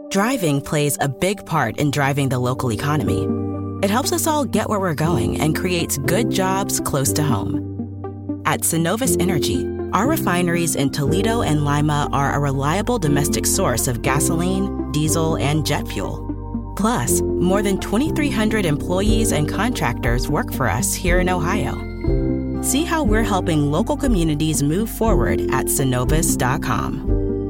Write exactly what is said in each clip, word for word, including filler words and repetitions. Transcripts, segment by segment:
Driving plays a big part in driving the local economy. It helps us all get where we're going and creates good jobs close to home. At Synovus Energy, our refineries in Toledo and Lima are a reliable domestic source of gasoline, diesel, and jet fuel. Plus, more than twenty-three hundred employees and contractors work for us here in Ohio. See how we're helping local communities move forward at synovus dot com.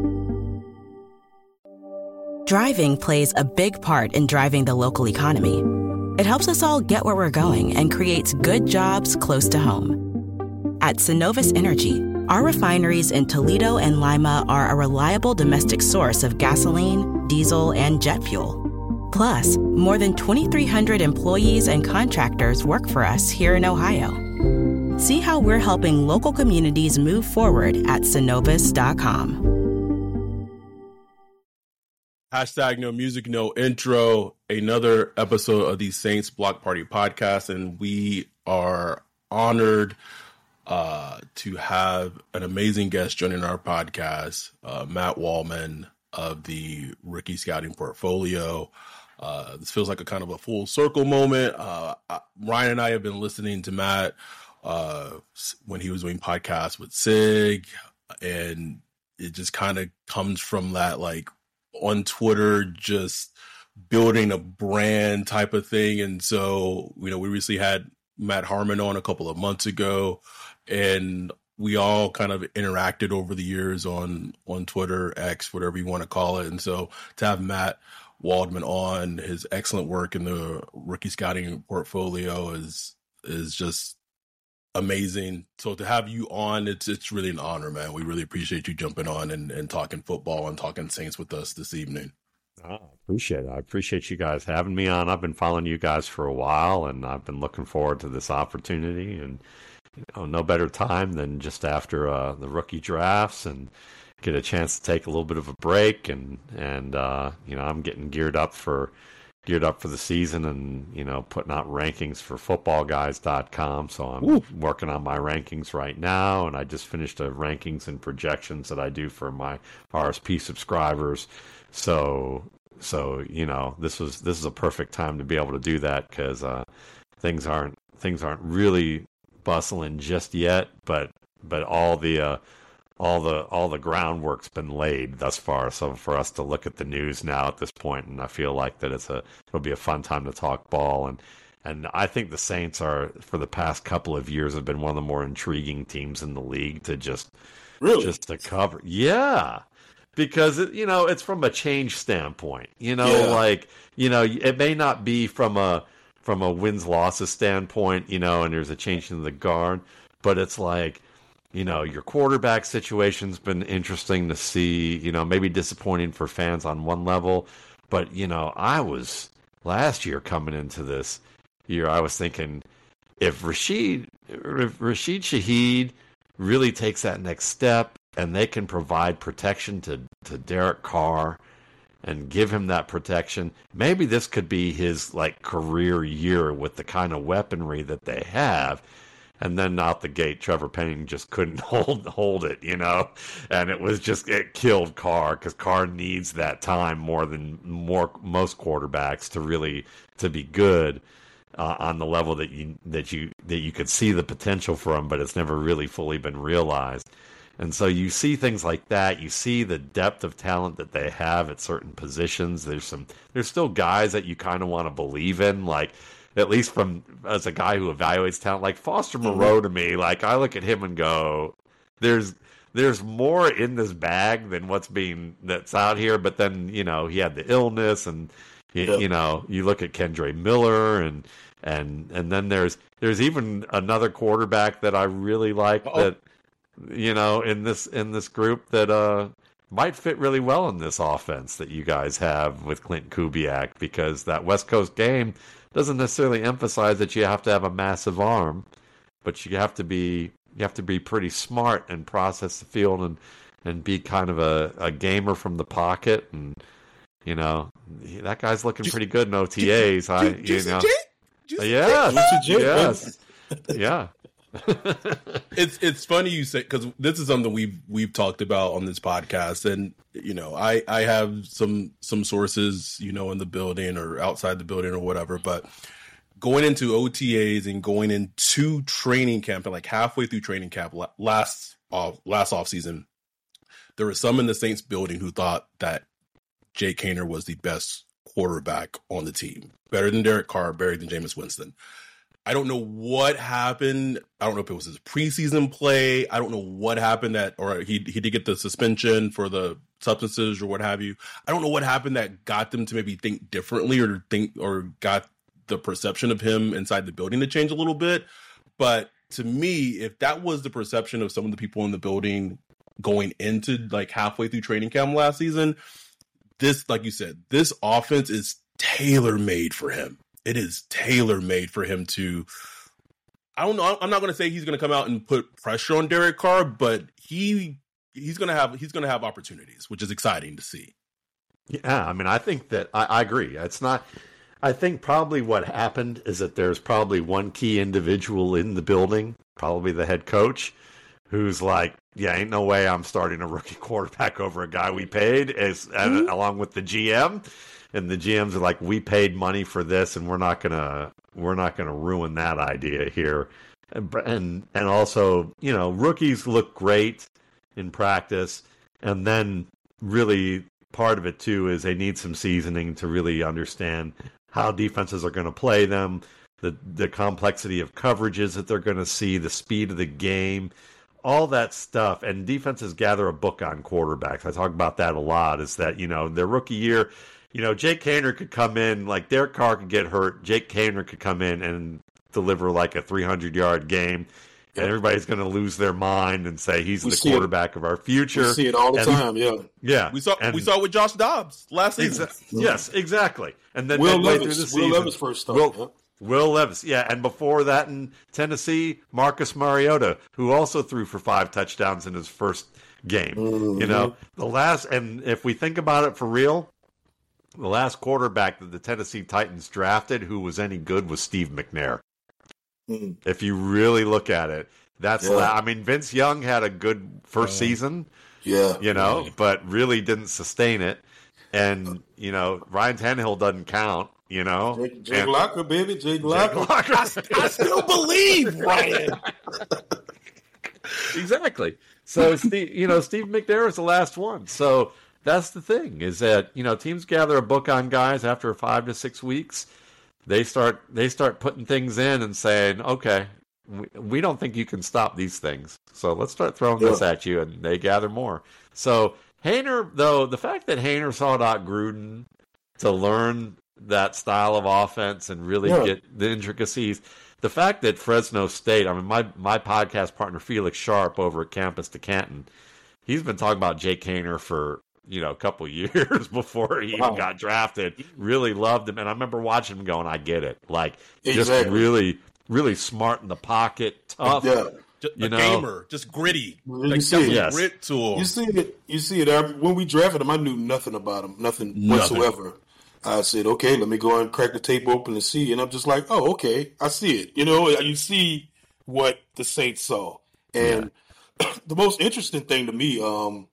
Driving plays a big part in driving the local economy. It helps us all get where we're going and creates good jobs close to home. At Synovus Energy, our refineries in Toledo and Lima are a reliable domestic source of gasoline, diesel, and jet fuel. Plus, more than twenty-three hundred employees and contractors work for us here in Ohio. See how we're helping local communities move forward at synovus dot com. Hashtag no music, no intro. Another episode of the Saints Block Party podcast, and we are honored uh, to have an amazing guest joining our podcast, uh, Matt Waldman of the Rookie Scouting Portfolio. Uh, this feels like a kind of a full circle moment. Uh, Ryan and I have been listening to Matt uh, when he was doing podcasts with Sig, and it just kind of comes from that, like, on Twitter, just building a brand type of thing. And so, you know, we recently had Matt Harmon on a couple of months ago, and we all kind of interacted over the years on, on Twitter, X, whatever you want to call it. And so to have Matt Waldman on, his excellent work in the Rookie Scouting Portfolio is, is just amazing. So to have you on, it's it's really an honor, man. We really appreciate you jumping on and, and talking football and talking Saints with us this evening. Oh, I appreciate it. I appreciate you guys having me on. I've been following you guys for a while, and I've been looking forward to this opportunity. And you know, no better time than just after uh, the rookie drafts and get a chance to take a little bit of a break. And and uh, you know, I'm getting geared up for. geared up for the season and, you know, putting out rankings for football guys dot com. So I'm Ooh. working on my rankings right now. And I just finished a rankings and projections that I do for my R S P subscribers. So, so, you know, this was, this is a perfect time to be able to do that because, uh, things aren't, things aren't really bustling just yet, but, but all the, uh, all the all the groundwork's been laid thus far. So for us to look at the news now at this point, and I feel like that it's a it'll be a fun time to talk ball. And and I think the Saints are, for the past couple of years, have been one of the more intriguing teams in the league to just really just to cover. Yeah, because it, you know, it's from a change standpoint. You know, yeah. like you know, it may not be from a from a wins losses standpoint. You know, and there's a change in the guard, but it's like. You know, your quarterback situation's been interesting to see, you know, maybe disappointing for fans on one level. But, you know, I was last year coming into this year, I was thinking if Rashid, if Rashid Shaheed really takes that next step and they can provide protection to, to Derek Carr and give him that protection, maybe this could be his, like, career year with the kind of weaponry that they have. And then out the gate, Trevor Penning just couldn't hold hold it, you know, and it was just it killed Carr because Carr needs that time more than more most quarterbacks to really to be good uh, on the level that you that you that you could see the potential for him, but it's never really fully been realized. And so you see things like that. You see the depth of talent that they have at certain positions. There's some there's still guys that you kind of want to believe in, like. At least from as a guy who evaluates talent, like Foster Moreau to me, like I look at him and go, there's there's more in this bag than what's being that's out here. But then, you know, he had the illness and, you, yep. you know, you look at Kendre Miller and and and then there's there's even another quarterback that I really like Uh-oh. that, you know, in this in this group that uh, might fit really well in this offense that you guys have with Clint Kubiak, because that West Coast game doesn't necessarily emphasize that you have to have a massive arm, but you have to be you have to be pretty smart and process the field and, and be kind of a, a gamer from the pocket. And you know that guy's looking pretty good in O T As. I you know, yes, yes, yeah. it's it's funny you say, because this is something we've we've talked about on this podcast, and you know, I I have some some sources, you know, in the building or outside the building or whatever, but going into O T As and going into training camp, and like halfway through training camp last off last off season, there were some in the Saints building who thought that Jake Haener was the best quarterback on the team, better than Derek Carr, better than Jameis Winston. I don't know what happened. I don't know if it was his preseason play. I don't know what happened that, or he he did get the suspension for the substances or what have you. I don't know what happened that got them to maybe think differently or think or got the perception of him inside the building to change a little bit. But to me, if that was the perception of some of the people in the building going into like halfway through training camp last season, this, like you said, this offense is tailor-made for him. It is tailor-made for him to, I don't know, I'm not going to say he's going to come out and put pressure on Derek Carr, but he he's going to have he's going to have opportunities, which is exciting to see. Yeah, I mean, I think that, I, I agree. It's not, I think probably what happened is that there's probably one key individual in the building, probably the head coach, who's like, yeah, ain't no way I'm starting a rookie quarterback over a guy we paid, as, mm-hmm. along with the G M. And the G Ms are like, we paid money for this, and we're not gonna we're not gonna ruin that idea here. And and, and also, you know, rookies look great in practice, and then really part of it too is they need some seasoning to really understand how defenses are going to play them, the the complexity of coverages that they're going to see, the speed of the game, all that stuff. And defenses gather a book on quarterbacks. I talk about that a lot. Is that, you know, their rookie year. You know, Jake Haener could come in, like Derek Carr could get hurt. Jake Haener could come in and deliver like a three hundred yard game. And everybody's going to lose their mind and say he's we the quarterback it. of our future. We see it all the and, time, yeah. Yeah. We saw and, we saw it with Josh Dobbs last season. Exa- yes, exactly. And then Will midway Levis, through the season, Will Levis first started. Will, yeah. Will Levis, yeah. And before that in Tennessee, Marcus Mariota, who also threw for five touchdowns in his first game. Mm-hmm. You know, the last, and if we think about it for real, the last quarterback that the Tennessee Titans drafted who was any good was Steve McNair. Mm. If you really look at it, that's, yeah. la- I mean, Vince Young had a good first uh, season, yeah, you know, yeah. but really didn't sustain it. And, you know, Ryan Tannehill doesn't count, you know. Jake, Jake and, Locker, baby, Jake Locker. Jake Locker. I, I still believe, Ryan. Exactly. So, Steve, you know, Steve McNair is the last one. So, that's the thing, is that, you know, teams gather a book on guys after five to six weeks. They start they start putting things in and saying, okay, we, we don't think you can stop these things. So let's start throwing yeah. this at you, and they gather more. So Haener, though, the fact that Haener sought out Gruden to learn that style of offense and really yeah. get the intricacies, the fact that Fresno State, I mean, my, my podcast partner, Felix Sharp, over at Campus to Canton, he's been talking about Jake Haener for, you know, a couple years before he wow. even got drafted. Really loved him. And I remember watching him going, I get it. Like, exactly. just really, really smart in the pocket, tough. Yeah. Just you a know, gamer, just gritty. You like, see it. Yes. Grit to him. You see it. You see it. I, when we drafted him, I knew nothing about him. Nothing, nothing whatsoever. I said, okay, let me go and crack the tape open and see. And I'm just like, oh, okay, I see it. You know, you see what the Saints saw. And yeah. the most interesting thing to me, um,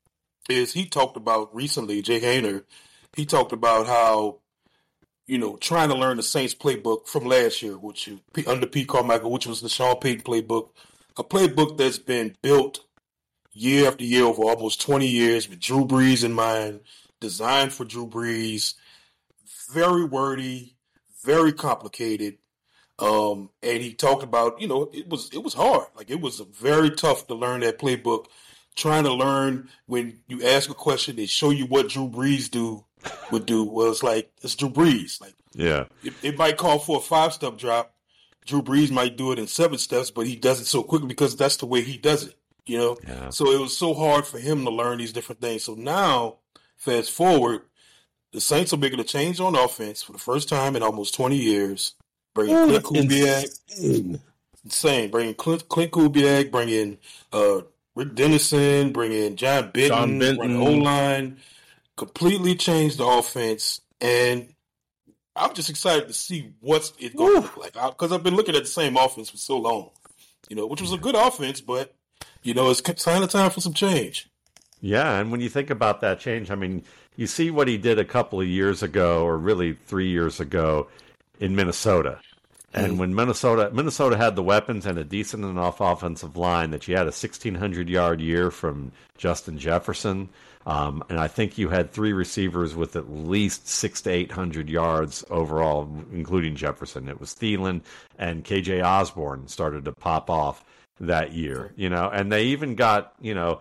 is he talked about recently, Jake Haener, he talked about how, you know, trying to learn the Saints playbook from last year, which under Pete Carmichael, which was the Sean Payton playbook, a playbook that's been built year after year over almost twenty years with Drew Brees in mind, designed for Drew Brees, very wordy, very complicated. Um, and he talked about, you know, it was it was hard. Like, it was very tough to learn that playbook. Trying to learn when you ask a question, they show you what Drew Brees do would do. Well, it's like, it's Drew Brees. Like, yeah, it, it might call for a five step drop. Drew Brees might do it in seven steps, but he does it so quickly because that's the way he does it. You know, yeah. So it was so hard for him to learn these different things. So now, fast forward, the Saints are making a change on offense for the first time in almost twenty years. Bringing Ooh, Clint Kubiak, insane. insane. Bringing Clint, Clint Kubiak, bringing uh. Rick Dennison, bring in John Benton, John Benton. run the O-line, completely changed the offense. And I'm just excited to see what's it going to look like. Because I've been looking at the same offense for so long. you know, which was a good offense, but, you know, it's kind of time for some change. Yeah, and when you think about that change, I mean, you see what he did a couple of years ago, or really three years ago, in Minnesota. And mm. when Minnesota Minnesota had the weapons and a decent enough offensive line that you had a sixteen hundred yard year from Justin Jefferson, um, and I think you had three receivers with at least six to eight hundred yards overall, including Jefferson. It was Thielen and K J Osborne started to pop off that year, you know, and they even got, you know,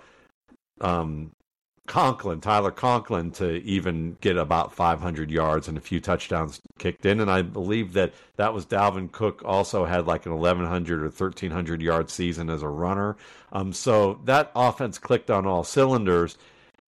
um, Conklin, Tyler Conklin, to even get about five hundred yards and a few touchdowns kicked in. And I believe that that was Dalvin Cook also had like an eleven hundred or thirteen hundred yard season as a runner. Um, so that offense clicked on all cylinders,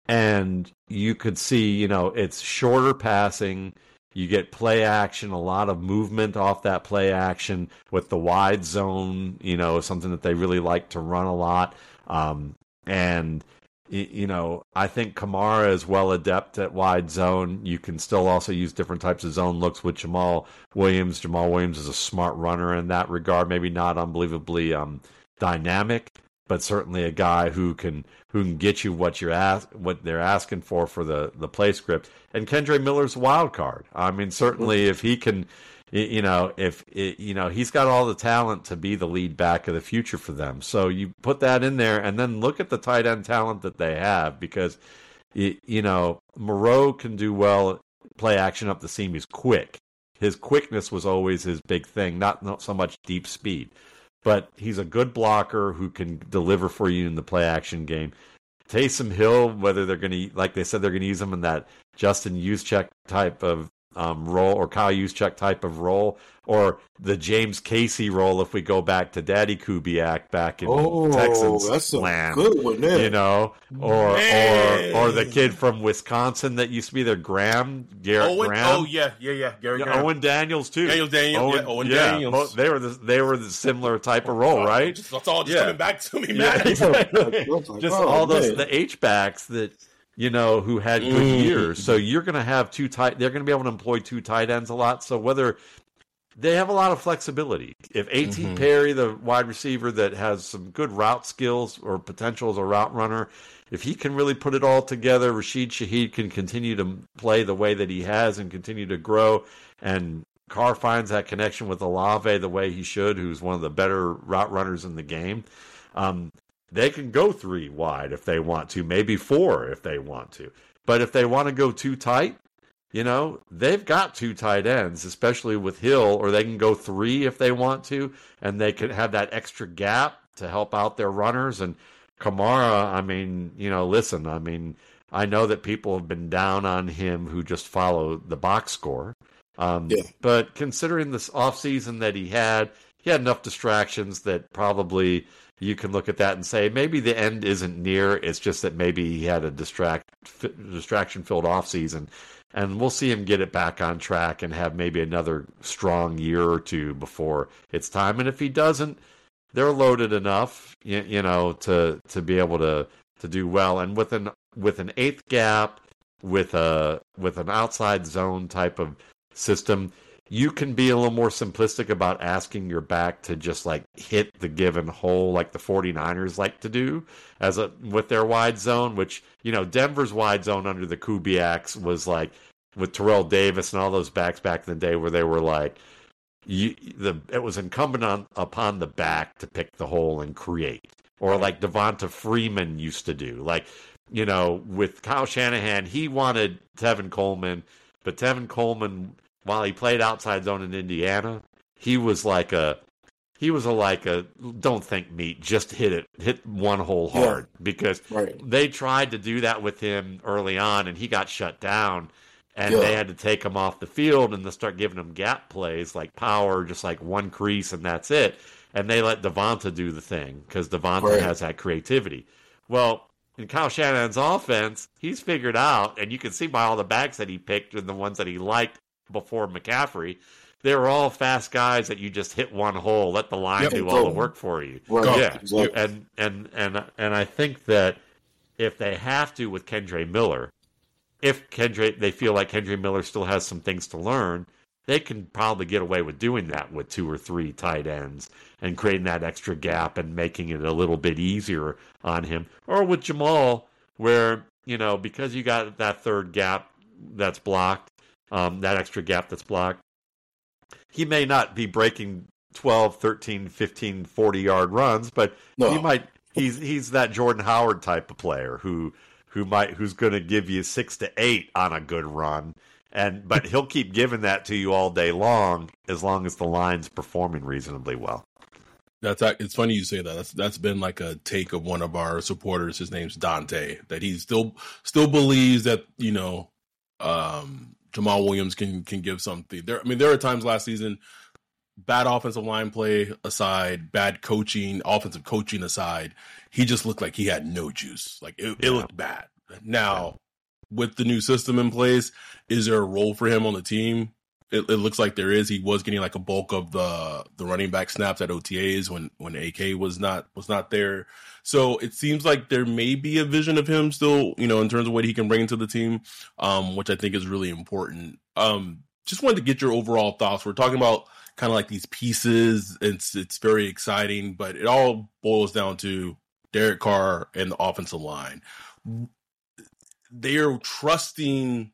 and you could see, you know, it's shorter passing. You get play action, a lot of movement off that play action with the wide zone, you know, something that they really like to run a lot. Um, and You know, I think Kamara is well adept at wide zone. You can still also use different types of zone looks with Jamal Williams. Jamal Williams is a smart runner in that regard. Maybe not unbelievably um, dynamic, but certainly a guy who can who can get you what you're ask, what they're asking for for the the play script. And Kendre Miller's a wild card. I mean, certainly if he can. You know, if it, you know, he's got all the talent to be the lead back of the future for them. So you put that in there, and then look at the tight end talent that they have, because you know, Moreau can do well play action up the seam. He's quick. His quickness was always his big thing, not not so much deep speed, but he's a good blocker who can deliver for you in the play action game. Taysom Hill, whether they're going to, like they said, they're going to use him in that Justin Juszczyk type of Um, role, or Kyle Juszczyk type of role, or the James Casey role if we go back to Daddy Kubiak back in oh, Texans that's a land, good one there. You know, or Man. or or the kid from Wisconsin that used to be there, Graham, Garrett Owen, Graham. Oh yeah, yeah, yeah, Gary yeah, Owen Daniels too. Daniel Daniels, Owen, yeah, Owen yeah, Daniels. They were the, they were the similar type of role, right? Just, that's all just yeah. coming back to me, yeah, man. exactly. Like, Just oh, all those man. the H backs that. You know, who had good mm. years. So you're going to have two tight, they're going to be able to employ two tight ends a lot. So whether they have a lot of flexibility. If A T mm-hmm. Perry, the wide receiver that has some good route skills or potential as a route runner, if he can really put it all together, Rashid Shaheed can continue to play the way that he has and continue to grow. And Carr finds that connection with Olave the way he should, who's one of the better route runners in the game. Um, They can go three wide if they want to, maybe four if they want to. But if they want to go too tight, you know, they've got two tight ends, especially with Hill, or they can go three if they want to, and they could have that extra gap to help out their runners. And Kamara, I mean, you know, listen, I mean, I know that people have been down on him who just follow the box score. Um, yeah. But considering this offseason that he had, he had enough distractions that probably you can look at that and say maybe the end isn't near. It's just that maybe he had a distract distraction-filled offseason, and we'll see him get it back on track and have maybe another strong year or two before it's time. And if he doesn't, they're loaded enough, you, you know, to to be able to to do well. And with an with an eighth gap, with a with an outside zone type of system, you can be a little more simplistic about asking your back to just like hit the given hole like the 49ers like to do as a with their wide zone, which, you know, Denver's wide zone under the Kubiaks was like with Terrell Davis and all those backs back in the day where they were like, you, the it was incumbent on upon the back to pick the hole and create. Or like Devonta Freeman used to do. Like, you know, with Kyle Shanahan, he wanted Tevin Coleman, but Tevin Coleman, while he played outside zone in Indiana, he was like a, he was a like a, don't think meat, just hit it, hit one hole hard. Yeah. Because right. they tried to do that with him early on, and he got shut down, and yeah. they had to take him off the field and then start giving him gap plays like power, just like one crease, and that's it. And they let Devonta do the thing because Devonta right. has that creativity. Well, in Kyle Shanahan's offense, he's figured out, and you can see by all the backs that he picked and the ones that he liked before McCaffrey, they were all fast guys that you just hit one hole, let the line yep, do all the work for you. Right. Yeah, exactly. and and and and I think that if they have to with Kendre Miller, if Kendre they feel like Kendre Miller still has some things to learn, they can probably get away with doing that with two or three tight ends and creating that extra gap and making it a little bit easier on him. Or with Jamal, where, you know, because you got that third gap that's blocked, um, that extra gap that's blocked, he may not be breaking twelve, thirteen, fifteen, forty-yard runs, but no. he might. He's he's that Jordan Howard type of player who who might who's going to give you six to eight on a good run, and but he'll keep giving that to you all day long as long as the line's performing reasonably well. That's it's funny you say that. That's that's been like a take of one of our supporters. His name's Dante. That he still still believes that, you know, um, Jamal Williams can can give something. There, I mean, there are times last season, bad offensive line play aside, bad coaching, offensive coaching aside, he just looked like he had no juice. Like it, yeah. it looked bad. Now, with the new system in place, is there a role for him on the team? It, it looks like there is. He was getting like a bulk of the the running back snaps at O T As when when A K was not was not there. So it seems like there may be a vision of him still, you know, in terms of what he can bring to the team, um, which I think is really important. Um, just wanted to get your overall thoughts. We're talking about kind of like these pieces. It's it's very exciting, but it all boils down to Derek Carr and the offensive line. They are trusting.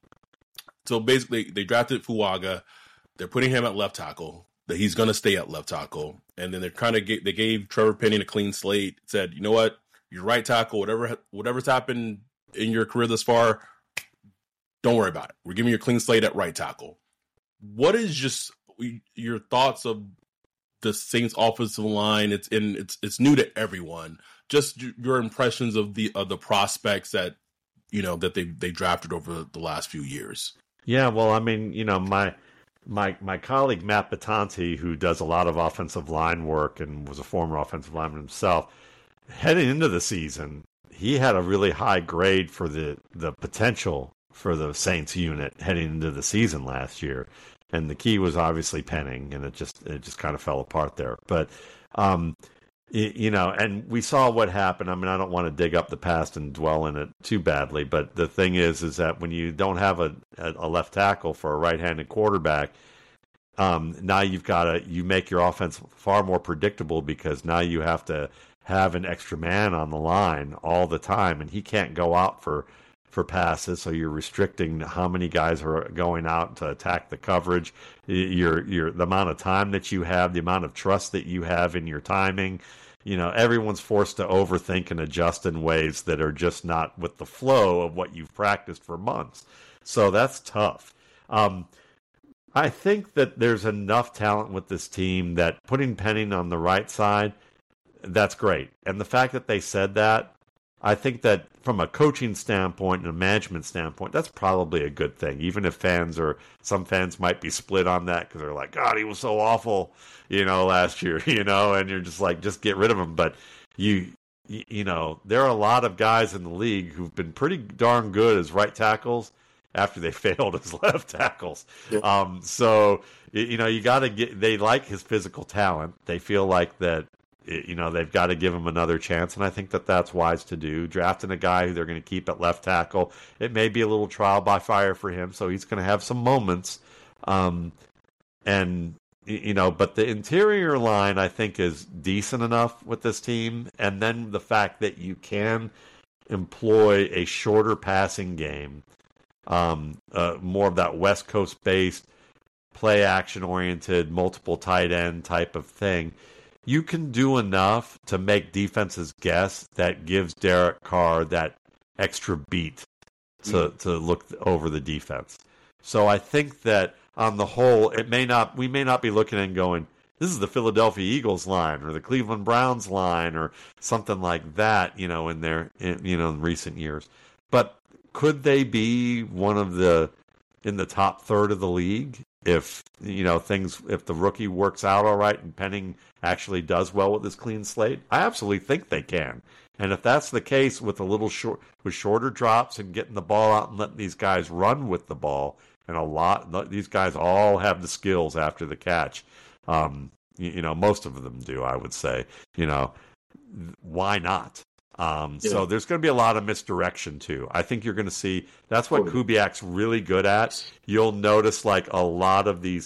So basically, they drafted Fuaga. They're putting him at left tackle. That he's going to stay at left tackle, and then they're kind of they gave Trevor Penning a clean slate. Said, you know what, you're right tackle. Whatever whatever's happened in your career thus far, don't worry about it. We're giving you a clean slate at right tackle. What is just your thoughts of the Saints offensive line? It's in it's it's new to everyone. Just your impressions of the of the prospects that you know that they they drafted over the last few years. Yeah, well, I mean, you know, my my my colleague Matt Batanti, who does a lot of offensive line work and was a former offensive lineman himself, heading into the season, he had a really high grade for the the potential for the Saints unit heading into the season last year. And the key was obviously Penning, and it just it just kind of fell apart there. But, um, you, you know, and we saw what happened. I mean, I don't want to dig up the past and dwell in it too badly, but the thing is, is that when you don't have a, a left tackle for a right-handed quarterback, um, now you've got to you make your offense far more predictable because now you have to have an extra man on the line all the time, and he can't go out for. for passes, so you're restricting how many guys are going out to attack the coverage. Your your the amount of time that you have, the amount of trust that you have in your timing. You know, everyone's forced to overthink and adjust in ways that are just not with the flow of what you've practiced for months. So that's tough. Um, I think that there's enough talent with this team that putting Penning on the right side, that's great. And the fact that they said that, I think that from a coaching standpoint and a management standpoint, that's probably a good thing. Even if fans or some fans might be split on that because they're like, God, he was so awful, you know, last year, you know, and you're just like, just get rid of him. But you, you know, there are a lot of guys in the league who've been pretty darn good as right tackles after they failed as left tackles. Yeah. Um, so, you know, you got to get, they like his physical talent. They feel like that. You know, they've got to give him another chance, and I think that that's wise to do. Drafting a guy who they're going to keep at left tackle, it may be a little trial by fire for him, so he's going to have some moments. Um, and, you know, but the interior line, I think, is decent enough with this team, and then the fact that you can employ a shorter passing game, um, uh, more of that West Coast-based, play-action-oriented, multiple tight end type of thing. You can do enough to make defenses guess that gives Derek Carr that extra beat to, mm. to look over the defense. So I think that on the whole, it may not we may not be looking and going, this is the Philadelphia Eagles line or the Cleveland Browns line or something like that, you know, in their in, you know in recent years. But could they be one of the in the top third of the league? If, you know, things, if the rookie works out all right and Penning actually does well with his clean slate, I absolutely think they can. And if that's the case with a little short, with shorter drops and getting the ball out and letting these guys run with the ball, and a lot, these guys all have the skills after the catch. Um, you, you know, most of them do, I would say. You know, why not? Um, yeah. So there's going to be a lot of misdirection too. I think you're going to see that's what Kubiak's really good at. You'll notice like a lot of these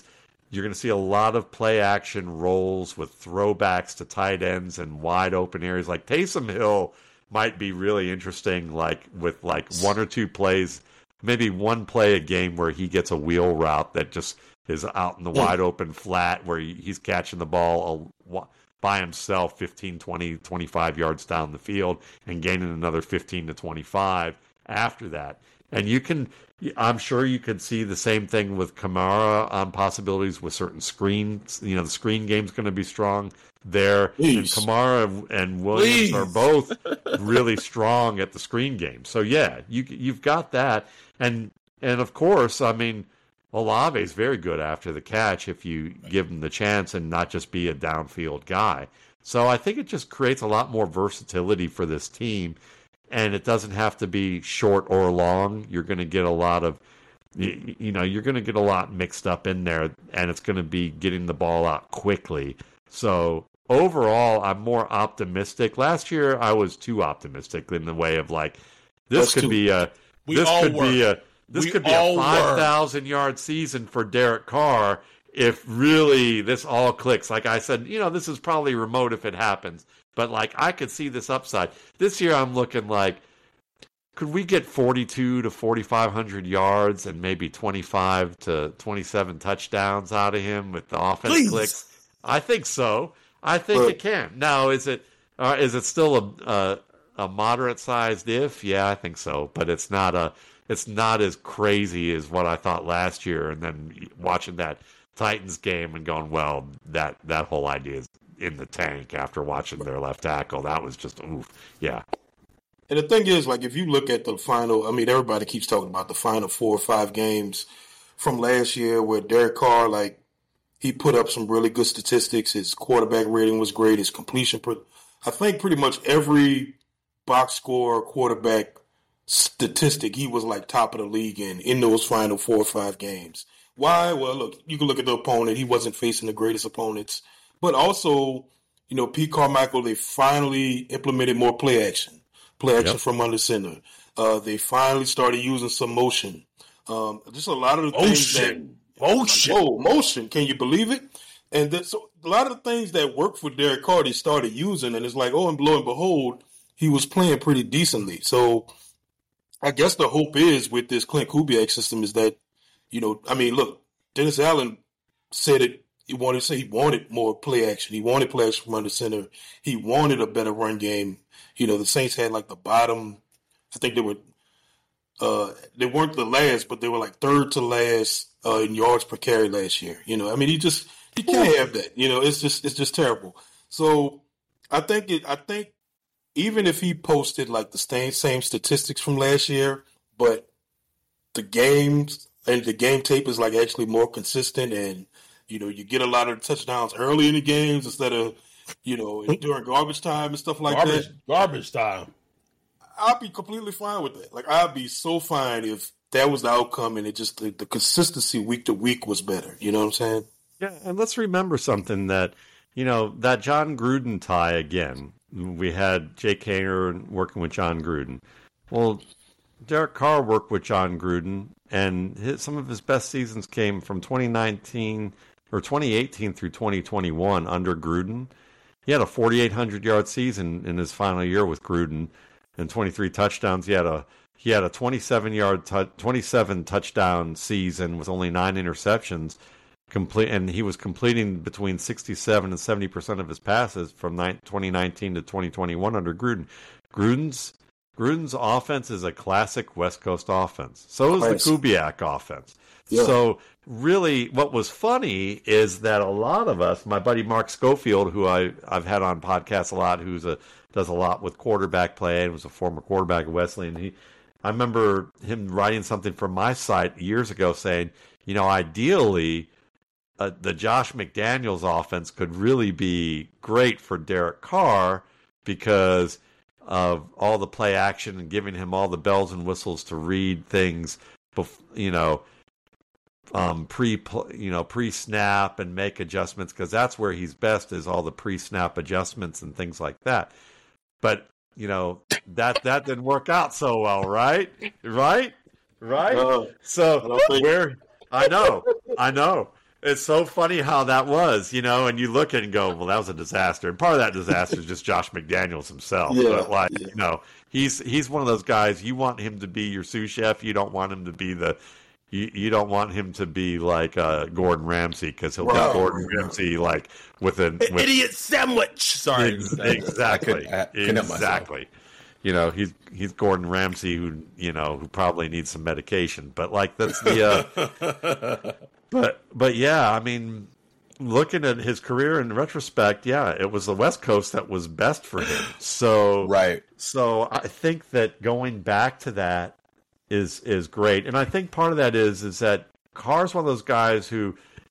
You're going to see a lot of play action rolls with throwbacks to tight ends and wide open areas. Like Taysom Hill might be really interesting, like with like one or two plays, maybe one play a game where he gets a wheel route that just is out in the wide open flat where he's catching the ball by himself fifteen, twenty, twenty-five yards down the field and gaining another fifteen to twenty-five after that. And you can, I'm sure you could see the same thing with Kamara on possibilities with certain screens. You know, the screen game's going to be strong there. Please. And Kamara and Williams Please. are both really strong at the screen game. So, yeah, you, you've got that. And, and of course, I mean, Olave is very good after the catch if you give him the chance and not just be a downfield guy. So I think it just creates a lot more versatility for this team. And it doesn't have to be short or long. You're going to get a lot of, you, you know, you're going to get a lot mixed up in there, and it's going to be getting the ball out quickly. So overall, I'm more optimistic. Last year, I was too optimistic in the way of like, this That's could too, be a, this could were. be a, this we could be a five thousand yard season for Derek Carr if really this all clicks. Like I said, you know, this is probably remote if it happens. But, like, I could see this upside. This year I'm looking like, could we get forty-two to forty-five hundred yards and maybe twenty-five to twenty-seven touchdowns out of him with the offense Please. clicks? I think so. I think well, it can. Now, is it uh, is it still a, a a moderate-sized if? Yeah, I think so. But it's not a it's not as crazy as what I thought last year. And then watching that Titans game and going, well, that, that whole idea is in the tank after watching their left tackle. That was just, oof, yeah. And the thing is, like, if you look at the final, I mean, everybody keeps talking about the final four or five games from last year where Derek Carr, like, he put up some really good statistics. His quarterback rating was great. His completion, per- I think pretty much every box score quarterback statistic, he was, like, top of the league in, in those final four or five games. Why? Well, look, you can look at the opponent. He wasn't facing the greatest opponents. But also, you know, Pete Carmichael, they finally implemented more play action, play action yep. from under center. Uh, they finally started using some motion. Um, just a lot of the motion. things that motion, oh, motion. Can you believe it? And that, so a lot of the things that worked for Derek Carr, they started using, and it's like, oh, and lo and behold, he was playing pretty decently. So I guess the hope is with this Clint Kubiak system is that, you know, I mean, look, Dennis Allen said it. He wanted to say he wanted more play action. He wanted play action from under center. He wanted a better run game. You know, the Saints had like the bottom. I think they were. Uh, they weren't the last, but they were like third to last uh, in yards per carry last year. You know, I mean, he just he can't have that. You know, it's just it's just terrible. So I think it. I think even if he posted like the same same statistics from last year, but the games and the game tape is like actually more consistent and. You know, you get a lot of touchdowns early in the games instead of, you know, during garbage time and stuff like garbage, that. Garbage time. I'd be completely fine with that. Like, I'd be so fine if that was the outcome and it just, the, the consistency week to week was better. You know what I'm saying? Yeah, and let's remember something that, you know, that John Gruden tie again. We had Jake Haener working with John Gruden. Well, Derek Carr worked with John Gruden, and his, some of his best seasons came from twenty nineteen or twenty eighteen through twenty twenty-one under Gruden. He had a forty-eight hundred yard season in his final year with Gruden and twenty-three touchdowns. He had a he had a twenty-seven yard tu- twenty-seven touchdown season with only nine interceptions. Complete, and he was completing between sixty-seven and seventy percent of his passes from twenty nineteen to twenty twenty-one under Gruden. Gruden's Gruden's offense is a classic West Coast offense. So is nice. The Kubiak offense. Yeah. So really, what was funny is that a lot of us, my buddy Mark Schofield, who I, I've had on podcasts a lot, who's a does a lot with quarterback play and was a former quarterback at Wesleyan. He, I remember him writing something for my site years ago saying, you know, ideally, uh, the Josh McDaniels offense could really be great for Derek Carr because of all the play action and giving him all the bells and whistles to read things, bef- you know, um, pre, you know, pre-snap and make adjustments, because that's where he's best, is all the pre-snap adjustments and things like that. But, you know, that that didn't work out so well, right? Right? Right? Uh, so I where I know, I know. it's so funny how that was, you know, and you look at it and go, well, that was a disaster. And part of that disaster is just Josh McDaniels himself. Yeah, but like, yeah. you know, he's he's one of those guys, you want him to be your sous chef. You don't want him to be the, you, you don't want him to be like uh, Gordon Ramsay, because he'll Right. be Gordon Ramsay like with an with, Idiot sandwich. Sorry. Ex- exactly. I couldn't- I couldn't help myself. Exactly. You know, he's he's Gordon Ramsay who, you know, who probably needs some medication. But like that's the uh but but yeah, I mean, looking at his career in retrospect, yeah, it was the West Coast that was best for him. So Right. So I think that going back to that is is great. And I think part of that is is that Carr's one of those guys who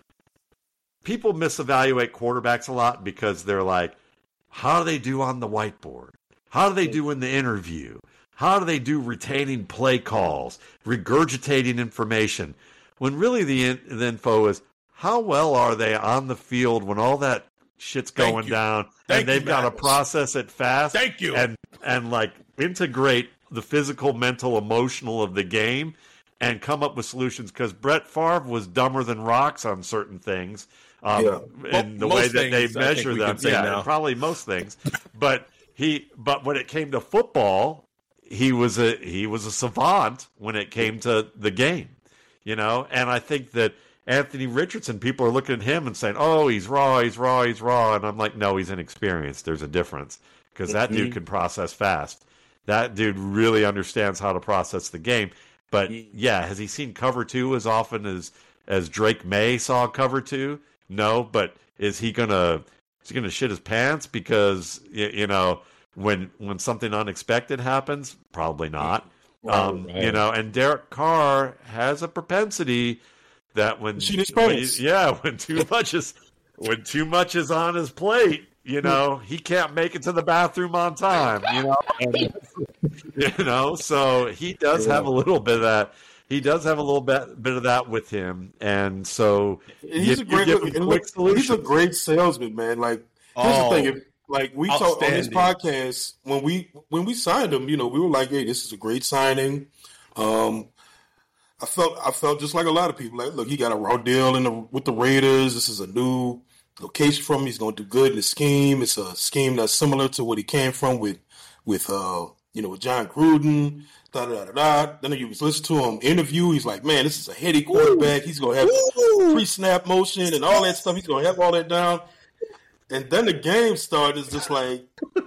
people misevaluate quarterbacks a lot because they're like, how do they do on the whiteboard? How do they do in the interview? How do they do retaining play calls, regurgitating information? When really the, in, the info is, how well are they on the field when all that shit's Thank going you. down, Thank and they've you, got to Matt. process it fast? Thank you. And and like integrate the physical, mental, emotional of the game, and come up with solutions. Because Brett Favre was dumber than rocks on certain things, um, Yeah. in the Mo- way most that they things, I think measure we them. can say Yeah, now. probably most things, but. He, but when it came to football, he was a he was a savant when it came to the game, you know. And I think that Anthony Richardson, people are looking at him and saying, "Oh, he's raw, he's raw, he's raw," and I'm like, "No, he's inexperienced. There's a difference because that Mm-hmm. dude can process fast. That dude really understands how to process the game." But yeah, has he seen cover two as often as as Drake May saw cover two? No, but is he gonna? Is he going to shit his pants because, you, you know, when when something unexpected happens? Probably not. Um, right. You know, and Derek Carr has a propensity that when, Shit his when pants. you- yeah, when too much is when too much is on his plate, you know, he can't make it to the bathroom on time. You know, and, you know, so he does have a little bit of that. He does have a little bit bit of that with him, and so And he's you- a great you look, give him and quick look, solutions. he's a great salesman, man. Like here's Oh, the thing, if, like we talked on this outstanding. podcast when we when we signed him, you know, we were like, hey, this is a great signing. Um I felt I felt just like a lot of people. Like, look, he got a raw deal in the with the Raiders. This is a new location for him. He's gonna do good in the scheme. It's a scheme that's similar to what he came from with with uh you know with John Gruden. Da, da, da, da. Then you listen to him interview. He's like, man, this is a heady quarterback. He's gonna have pre-snap motion and all that stuff. He's gonna have all that down. And then the game started. It's just like,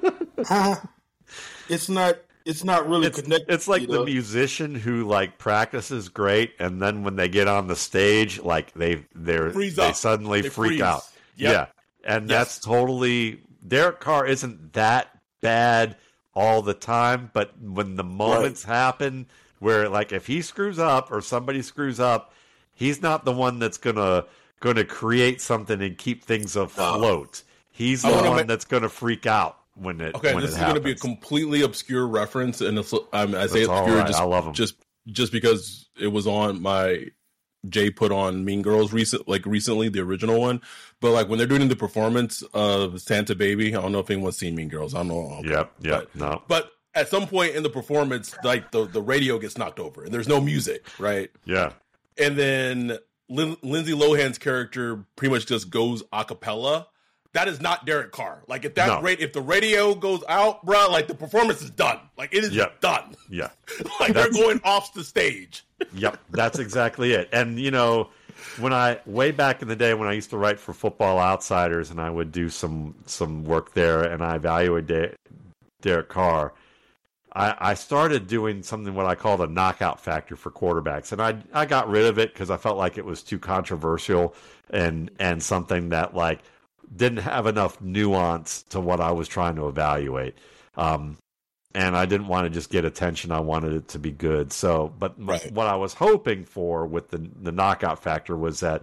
ah, it's not. It's not really it's, connected. it's like you the know? musician who like practices great, and then when they get on the stage, like they they're Freeze they up. suddenly They freak freeze. out. Yep. Yeah, and Yes. that's totally Derek Carr isn't that bad all the time, but when the moments happen where like if he screws up or somebody screws up, he's not the one that's gonna gonna create something and keep things afloat. He's I the wanna one make- that's gonna freak out when it Okay, when this it is going to be a happens. completely obscure reference, and it's, um, I say That's all obscure right. just I love 'em. just just because it was on my Jay put on Mean Girls recent like recently the original one, but like when they're doing the performance of Santa Baby, I don't know if anyone's seen Mean Girls. I don't know. Okay. Yep, yep, But, no. but at some point in the performance, like the the radio gets knocked over, and there's no music, right? Yeah. And then Lin- Lindsay Lohan's character pretty much just goes a cappella. That is not Derek Carr. Like if that No. rate, if the radio goes out, bruh, like the performance is done. Like it is Yep. done. Yeah. Like That's- they're going off the stage. Yep, that's exactly it. And you know, when I way back in the day when I used to write for Football Outsiders and I would do some some work there and I evaluated De- Derek Carr, I, I started doing something what I called a knockout factor for quarterbacks, and I I got rid of it because I felt like it was too controversial and and something that like didn't have enough nuance to what I was trying to evaluate. Um, and I didn't want to just get attention. I wanted it to be good. So, but m- Right. what I was hoping for with the the knockout factor was that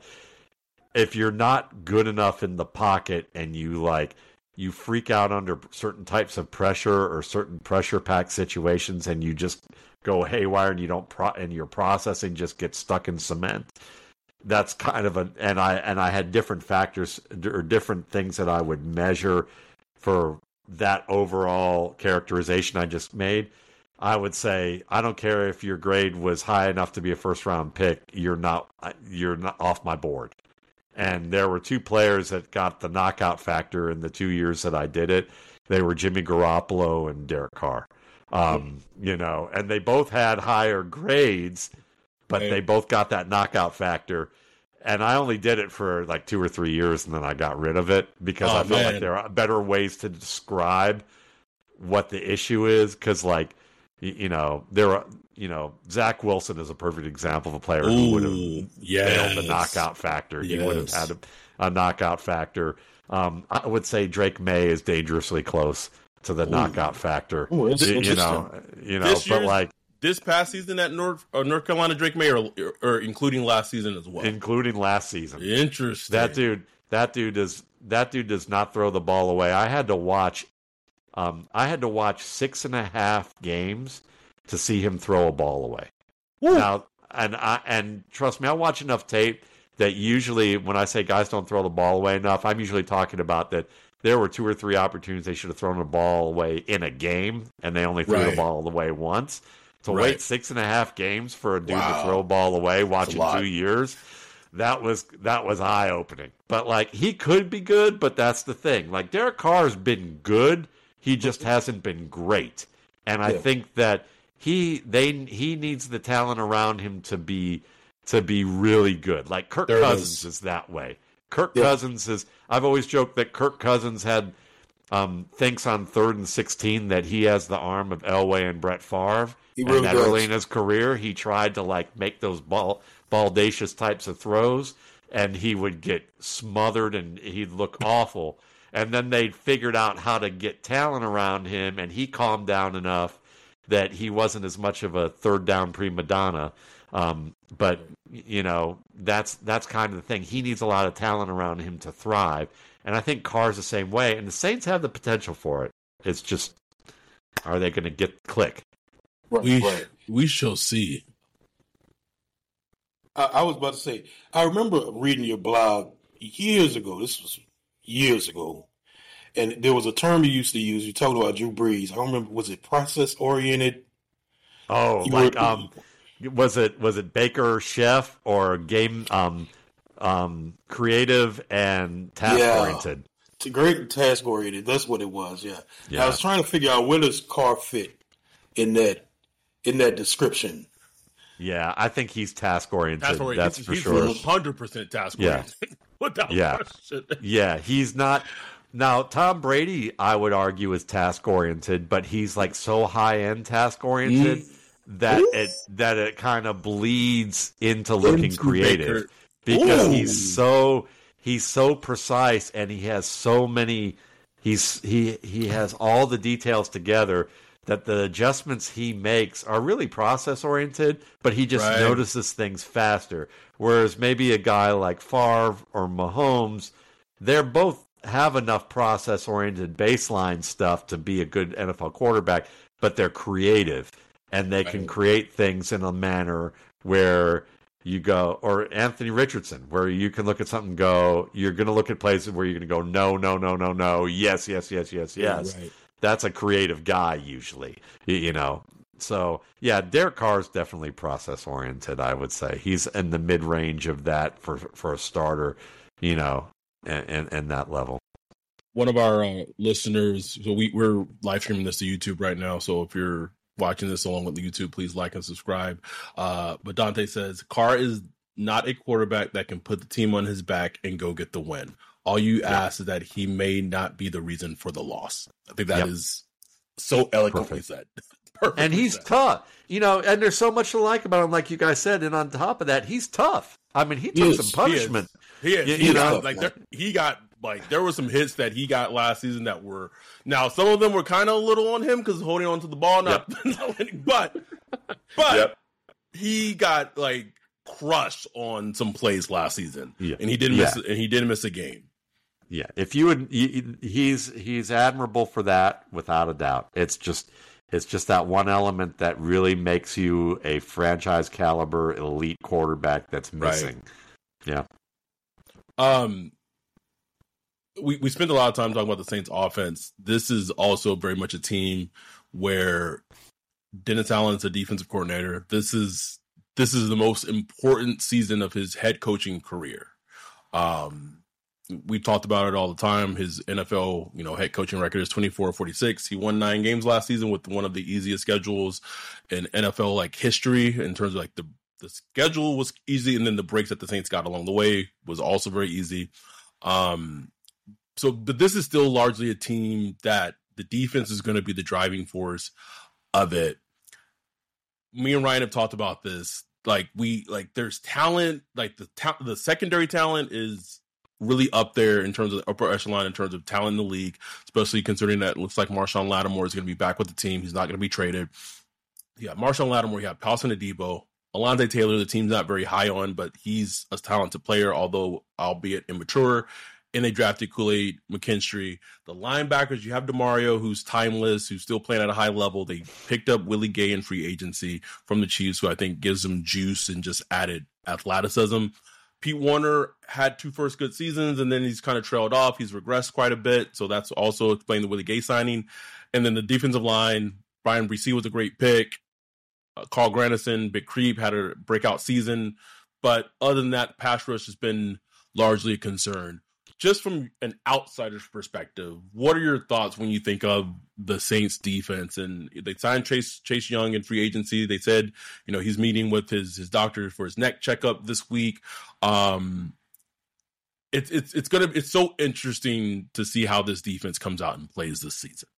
if you're not good enough in the pocket and you like you freak out under certain types of pressure or certain pressure packed situations and you just go haywire and you don't pro- and your processing just gets stuck in cement. That's kind of a and I and I had different factors or different things that I would measure for that overall characterization I just made. I would say I don't care if your grade was high enough to be a first round pick. You're not you're not off my board. And there were two players that got the knockout factor in the two years that I did it. They were Jimmy Garoppolo and Derek Carr. Um, you know, and they both had higher grades, but Right. they both got that knockout factor. And I only did it for like two or three years, and then I got rid of it because Oh, I felt man. like there are better ways to describe what the issue is. Because, like, you, you know, there are, you know, Zach Wilson is a perfect example of a player who would have Ooh, failed the yes. knockout factor. He would have Yes. had a, a knockout factor. Um, I would say Drake May is dangerously close to the knockout factor. Ooh, that's you, you know, you know, This but year's- like This past season at North uh, North Carolina, Drake May, or, or including last season as well. including last season. Interesting. That dude, that dude does that dude does not throw the ball away. I had to watch, um, I had to watch six and a half games to see him throw a ball away. Woo. Now, and I and trust me, I watch enough tape that usually when I say guys don't throw the ball away enough, I'm usually talking about that there were two or three opportunities they should have thrown the ball away in a game, and they only threw Right. the ball away once. To Right. wait six and a half games for a dude Wow. to throw a ball away, watching lot. two years, that was that was eye opening. But like he could be good, but that's the thing. Like Derek Carr's been good, he just hasn't been great. And I Yeah. think that he they he needs the talent around him to be to be really good. Like Kirk There it Cousins is. is that way. Kirk Yeah. Cousins is. I've always joked that Kirk Cousins had um, thinks on third and sixteen that he has the arm of Elway and Brett Favre. He and really that does. early in his career, he tried to like make those ball baldacious types of throws, and he would get smothered and he'd look awful. And then they figured out how to get talent around him, and he calmed down enough that he wasn't as much of a third down prima donna. Um, but you know, that's that's kind of the thing. He needs a lot of talent around him to thrive, and I think Carr's the same way. And the Saints have the potential for it. It's just, are they going to get click? Right, we right. we shall see. I, I was about to say, I remember reading your blog years ago. This was years ago. And there was a term you used to use. You talked about Drew Brees. I don't remember, was it process oriented? Oh, You like were- um, was it was it Baker Chef or game um, um, creative and task oriented? To great task oriented. That's what it was. Yeah. Yeah. I was trying to figure out where does Carr fit in that in that description. Yeah, I think he's task oriented. Task oriented. That's he's, for he's sure. one hundred percent task Yeah. oriented. Without Yeah. question. Yeah, he's not. Now, Tom Brady, I would argue, is task oriented, but he's like so high end task oriented that it that it kind of bleeds into looking Into creative Baker. because Ooh. he's so he's so precise and he has so many. He's he he has all the details together that the adjustments he makes are really process oriented, but he just Right. notices things faster. Whereas maybe a guy like Favre or Mahomes, they're both have enough process oriented baseline stuff to be a good N F L quarterback, but they're creative and they can Right. create things in a manner where you go, or Anthony Richardson, where you can look at something and go, you're going to look at places where you're going to go, no, no, no, no, no, yes, yes, yes, yes, yes. Right. That's a creative guy usually, you, you know. So yeah, Derek Carr is definitely process oriented. I would say he's in the mid range of that for for a starter, you know, and and, and that level. One of our uh, listeners, so we, we're live streaming this to YouTube right now. So if you're watching this along with the YouTube, please like and subscribe. Uh, but Dante says Carr is not a quarterback that can put the team on his back and go get the win. All you Yeah. ask is that he may not be the reason for the loss. I think that Yep. is so eloquently Perfect. said. Perfectly And he's said. tough, you know. And there's so much to like about him, like you guys said. And on top of that, he's tough. I mean, he He took is. some He is. punishment. He is. You- He you got, know? like there, he got like there were some hits that he got last season that were now some of them were kind of a little on him because holding on to the ball, not, not winning, but but Yep. he got like crushed on some plays last season, Yeah. and he didn't Yeah. miss and he didn't miss a game. Yeah, if you would, you- he's he's admirable for that, without a doubt. It's just it's just that one element that really makes you a franchise caliber elite quarterback that's Right. missing. Yeah, Um, we we spent a lot of time talking about the Saints offense. This is also very much a team where Dennis Allen's a defensive coordinator. This is this is the most important season of his head coaching career. Um, we talked about it all the time. His N F L, you know, head coaching record is twenty-four forty-six. He won nine games last season with one of the easiest schedules in N F L like history in terms of like the the schedule was easy, and then the breaks that the Saints got along the way was also very easy. Um, so, but this is still largely a team that the defense is going to be the driving force of it. Me and Ryan have talked about this. Like we like, there's talent. Like the ta- the secondary talent is really up there in terms of the upper echelon in terms of talent in the league, especially considering that it looks like Marshawn Lattimore is going to be back with the team. He's not going to be traded. Yeah, Marshawn Lattimore. You have Paulson Adebo, Alontae Taylor. The team's not very high on, but he's a talented player, although albeit immature. And they drafted Kool-Aid McKinstry. The linebackers, you have DeMario, who's timeless, who's still playing at a high level. They picked up Willie Gay in free agency from the Chiefs, who I think gives them juice and just added athleticism. Pete Warner had two first good seasons, and then he's kind of trailed off. He's regressed quite a bit, so that's also explained the Willie Gay signing. And then the defensive line, Brian Bresee was a great pick. Uh, Carl Granderson, Big Creep, had a breakout season. But other than that, pass rush has been largely a concern. Just from an outsider's perspective, what are your thoughts when you think of the Saints defense? And they signed Chase Chase Young in free agency. They said, you know, he's meeting with his his doctor for his neck checkup this week. Um, it's it's it's gonna it's so interesting to see how this defense comes out and plays this season.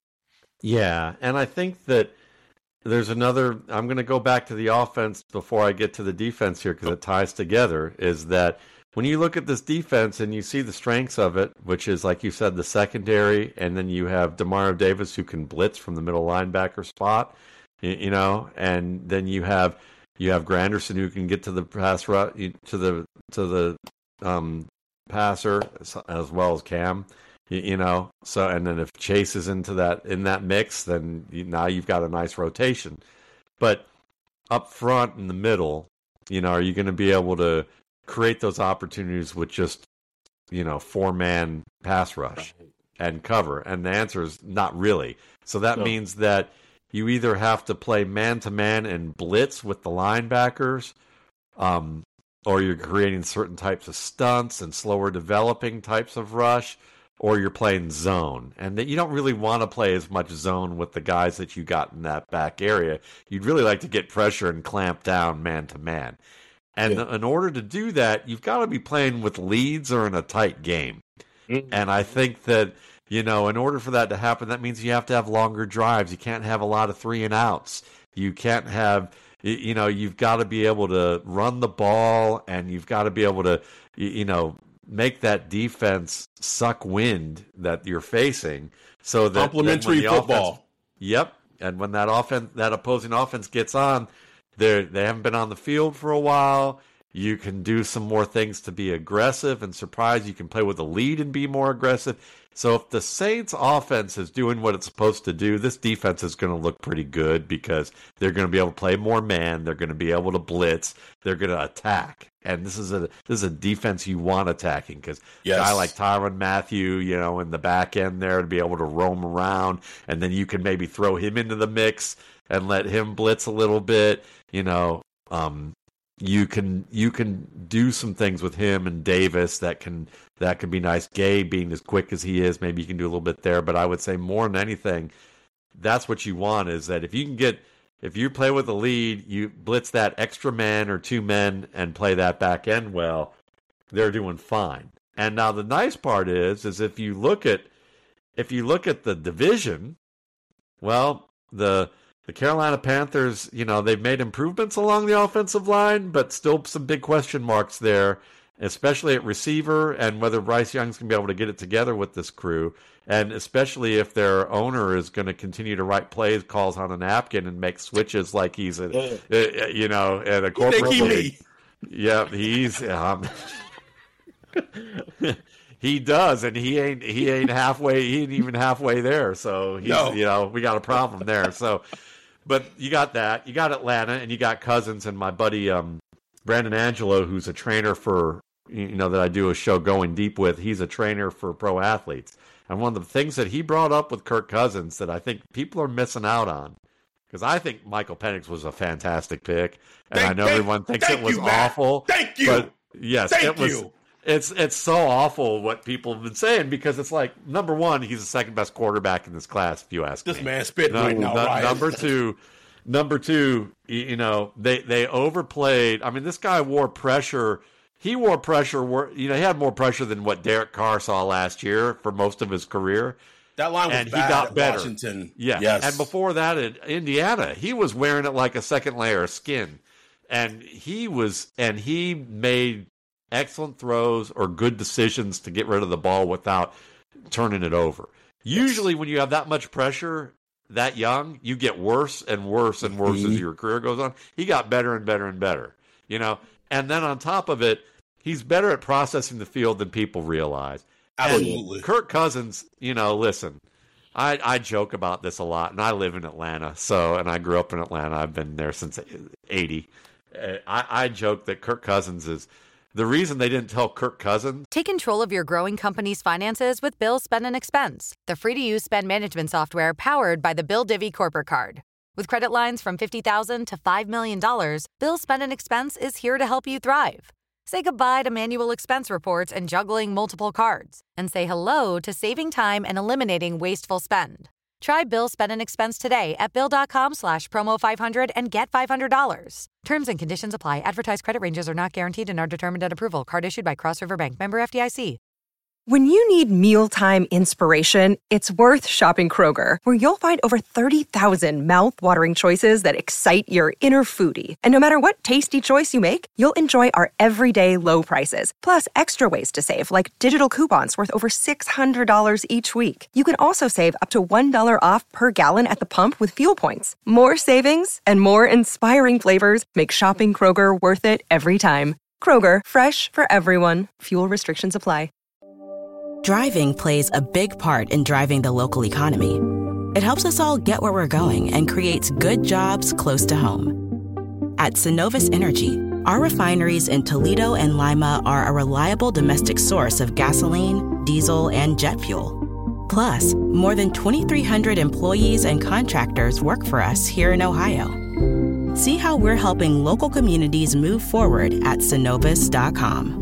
Yeah, and I think that there's another. I'm going to go back to the offense before I get to the defense here because it ties together. Is that when you look at this defense and you see the strengths of it, which is, like you said, the secondary, and then you have Demario Davis who can blitz from the middle linebacker spot, you, you know, and then you have you have Granderson who can get to the pass to the to the um, passer as well as Cam, you, you know. So and then if Chase is into that in that mix, then you, now you've got a nice rotation. But up front in the middle, you know, are you going to be able to create those opportunities with just, you know, four-man pass rush and cover? And the answer is not really. So that no. means that you either have to play man-to-man and blitz with the linebackers, um, or you're creating certain types of stunts and slower developing types of rush, or you're playing zone. And that you don't really want to play as much zone with the guys that you got in that back area. You'd really like to get pressure and clamp down man-to-man. And yeah. in order to do that, you've got to be playing with leads or in a tight game. Mm-hmm. And I think that, you know, in order for that to happen, that means you have to have longer drives. You can't have a lot of three and outs. You can't have, you know, you've got to be able to run the ball, and you've got to be able to, you know, make that defense suck wind that you're facing. So that complementary football. Offense, yep. And when that offense, that opposing offense gets on, They they haven't been on the field for a while. You can do some more things to be aggressive and surprise. You can play with a lead and be more aggressive. So if the Saints offense is doing what it's supposed to do, this defense is going to look pretty good because they're going to be able to play more man. They're going to be able to blitz. They're going to attack. And this is a this is a defense you want attacking because yes. a guy like Tyrann Mathieu, you know, in the back end there to be able to roam around, and then you can maybe throw him into the mix and let him blitz a little bit. You know, um, you can you can do some things with him and Davis that can that can be nice. Gay being as quick as he is, maybe you can do a little bit there. But I would say more than anything, that's what you want is that if you can get if you play with the lead, you blitz that extra man or two men and play that back end well, they're doing fine. And now the nice part is is if you look at if you look at the division, well, the The Carolina Panthers, you know, they've made improvements along the offensive line, but still some big question marks there, especially at receiver and whether Bryce Young's going to be able to get it together with this crew, and especially if their owner is going to continue to write plays, calls on a napkin, and make switches like he's, a, a you know, at a corporate league. Yeah, he's... Um, He does, and he ain't he ain't halfway. He ain't even halfway there. So he's, no. you know, we got a problem there. So, but you got that. You got Atlanta, and you got Cousins, and my buddy um, Brandon Angelo, who's a trainer for you know that I do a show Going Deep with. He's a trainer for pro athletes, and one of the things that he brought up with Kirk Cousins that I think people are missing out on, because I think Michael Penix was a fantastic pick, and thank, I know thank, everyone thinks it was you, awful. Thank you. But yes, thank it was. You. it's it's so awful what people have been saying because it's like, number one, he's the second best quarterback in this class, if you ask this me. This man spitting no, right now, no, right? Number two, number two, you know, they, they overplayed. I mean, this guy wore pressure. He wore pressure. You know, he had more pressure than what Derek Carr saw last year for most of his career. That line was and bad he got at better. Washington. Yeah. Yes. And before that in Indiana, he was wearing it like a second layer of skin. And he was, and he made excellent throws or good decisions to get rid of the ball without turning it over. Usually when you have that much pressure that young, you get worse and worse and worse mm-hmm. as your career goes on. He got better and better and better, you know? And then on top of it, he's better at processing the field than people realize. Absolutely. And Kirk Cousins, you know, listen, I, I joke about this a lot, and I live in Atlanta, so, and I grew up in Atlanta. I've been there since eighty. Uh, I, I joke that Kirk Cousins is the reason they didn't tell Kirk Cousins. Take control of your growing company's finances with Bill Spend and Expense, the free-to-use spend management software powered by the Bill Divvy Corporate Card. With credit lines from fifty thousand dollars to five million dollars, Bill Spend and Expense is here to help you thrive. Say goodbye to manual expense reports and juggling multiple cards, and say hello to saving time and eliminating wasteful spend. Try Bill Spend and Expense today at Bill.com slash promo 500 and get five hundred dollars. Terms and conditions apply. Advertised credit ranges are not guaranteed and are determined at approval. Card issued by Cross River Bank. Member F D I C. When you need mealtime inspiration, it's worth shopping Kroger, where you'll find over thirty thousand mouth-watering choices that excite your inner foodie. And no matter what tasty choice you make, you'll enjoy our everyday low prices, plus extra ways to save, like digital coupons worth over six hundred dollars each week. You can also save up to one dollar off per gallon at the pump with fuel points. More savings and more inspiring flavors make shopping Kroger worth it every time. Kroger, fresh for everyone. Fuel restrictions apply. Driving plays a big part in driving the local economy. It helps us all get where we're going and creates good jobs close to home. At Synovus Energy, our refineries in Toledo and Lima are a reliable domestic source of gasoline, diesel, and jet fuel. Plus, more than twenty-three hundred employees and contractors work for us here in Ohio. See how we're helping local communities move forward at Synovus dot com.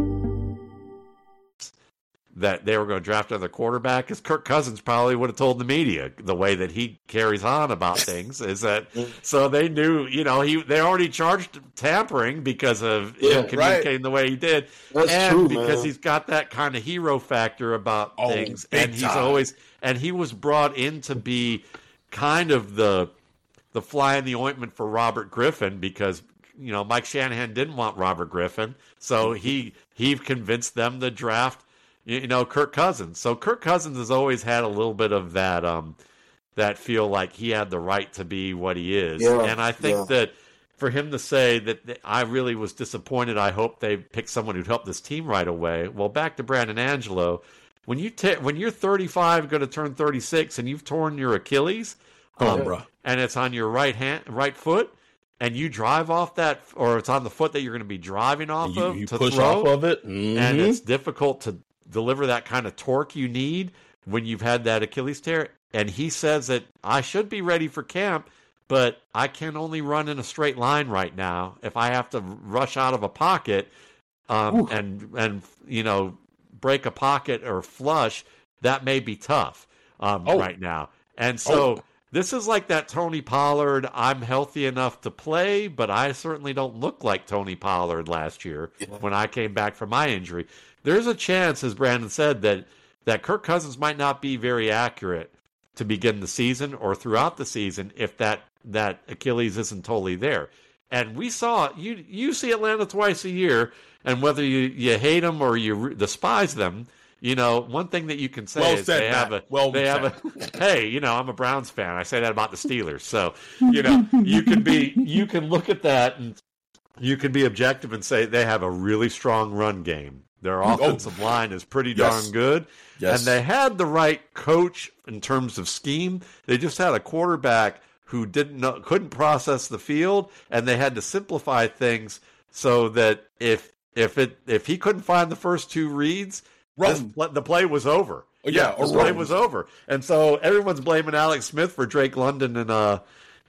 That they were going to draft another quarterback, because Kirk Cousins probably would have told the media the way that he carries on about things is that, so they knew, you know, he they already charged tampering because of yeah, him communicating right. the way he did, That's and true, because man. he's got that kind of hero factor about oh, things, and he's time. always and he was brought in to be kind of the the fly in the ointment for Robert Griffin, because you know Mike Shanahan didn't want Robert Griffin, so he he convinced them to draft. You know, Kirk Cousins. So Kirk Cousins has always had a little bit of that um, that feel like he had the right to be what he is. Yeah, and I think yeah. that for him to say that, that I really was disappointed, I hope they picked someone who'd help this team right away. Well, back to Brandon Angelo. When, you ta- when you're thirty-five, going to turn thirty-six, and you've torn your Achilles, um, bro. and it's on your right hand, right foot, and you drive off that, or it's on the foot that you're going to be driving off You, of you to push throw, off of it, mm-hmm. and it's difficult to deliver that kind of torque you need when you've had that Achilles tear. And he says that I should be ready for camp, but I can only run in a straight line right now. If I have to rush out of a pocket um, and, and, you know, break a pocket or flush, that may be tough um, oh. right now. And so oh. this is like that Tony Pollard, I'm healthy enough to play, but I certainly don't look like Tony Pollard last year yeah. when I came back from my injury. There's a chance, as Brandon said, that, that Kirk Cousins might not be very accurate to begin the season or throughout the season if that, that Achilles isn't totally there. And we saw, you you see Atlanta twice a year, and whether you, you hate them or you re- despise them, you know, one thing that you can say well is said, they have a, well they said. have a, hey, you know, I'm a Browns fan. I say that about the Steelers. So, you know, you can be, you can look at that and you can be objective and say they have a really strong run game. Their offensive oh. line is pretty darn yes. good. Yes. And they had the right coach in terms of scheme. They just had a quarterback who didn't know, couldn't process the field, and they had to simplify things so that if if it if he couldn't find the first two reads, this, the play was over. Oh, yeah, the or play run. was over. And so everyone's blaming Alex Smith for Drake London and uh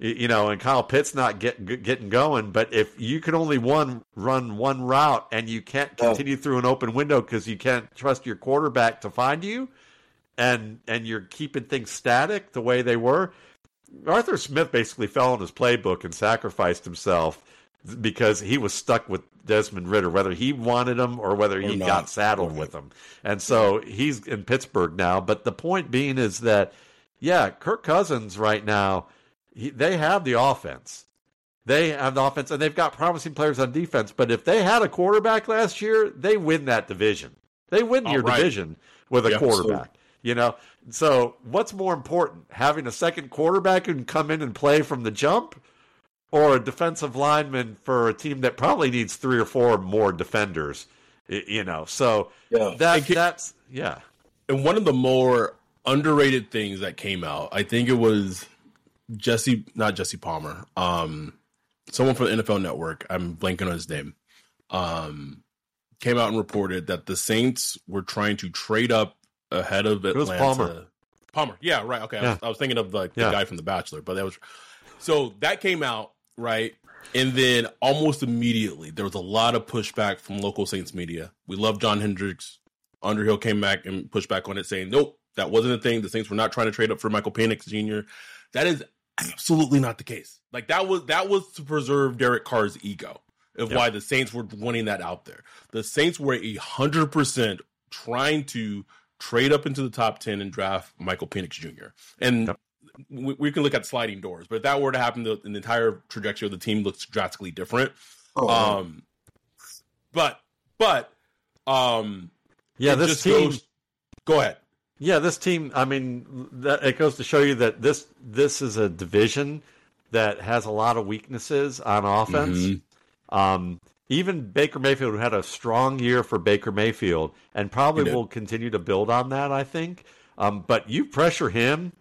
you know, and Kyle Pitts not get, getting going. But if you can only one run one route and you can't continue through an open window because you can't trust your quarterback to find you, and and you're keeping things static the way they were, Arthur Smith basically fell on his playbook and sacrificed himself because he was stuck with Desmond Ridder, whether he wanted him or whether he got saddled with him. And so he's in Pittsburgh now. But the point being is that, yeah, Kirk Cousins right now, he, they have the offense. They have the offense, and they've got promising players on defense. But if they had a quarterback last year, they win that division. They win All your right. division with a yep, quarterback. So. You know, so what's more important, having a second quarterback who can come in and play from the jump, or a defensive lineman for a team that probably needs three or four more defenders? You know, so yeah. that can, that's yeah. And one of the more underrated things that came out, I think it was Jesse, not Jesse Palmer, um, someone from the N F L Network. I'm blanking on his name. Um, came out and reported that the Saints were trying to trade up ahead of Atlanta. It was Palmer. Palmer, yeah, right. Okay, yeah. I, was, I was thinking of like the yeah. guy from The Bachelor, but that was so that came out right, and then almost immediately there was a lot of pushback from local Saints media. We love John Hendricks. Underhill came back and pushed back on it, saying, "Nope, that wasn't a thing. The Saints were not trying to trade up for Michael Penix Junior" That is absolutely not the case. Like that was that was to preserve Derek Carr's ego of yep. why the Saints were wanting that out there. The Saints were a hundred percent trying to trade up into the top ten and draft Michael Penix Junior And yep. we, we can look at sliding doors, but if that were to happen, the, the entire trajectory of the team looks drastically different. Oh, um, but, but, um, yeah, this team. Goes, go ahead. Yeah, this team. I mean, that, it goes to show you that this this is a division that has a lot of weaknesses on offense. Mm-hmm. Um, Even Baker Mayfield, who had a strong year for Baker Mayfield, and probably will continue to build on that, I think. Um, but you pressure him,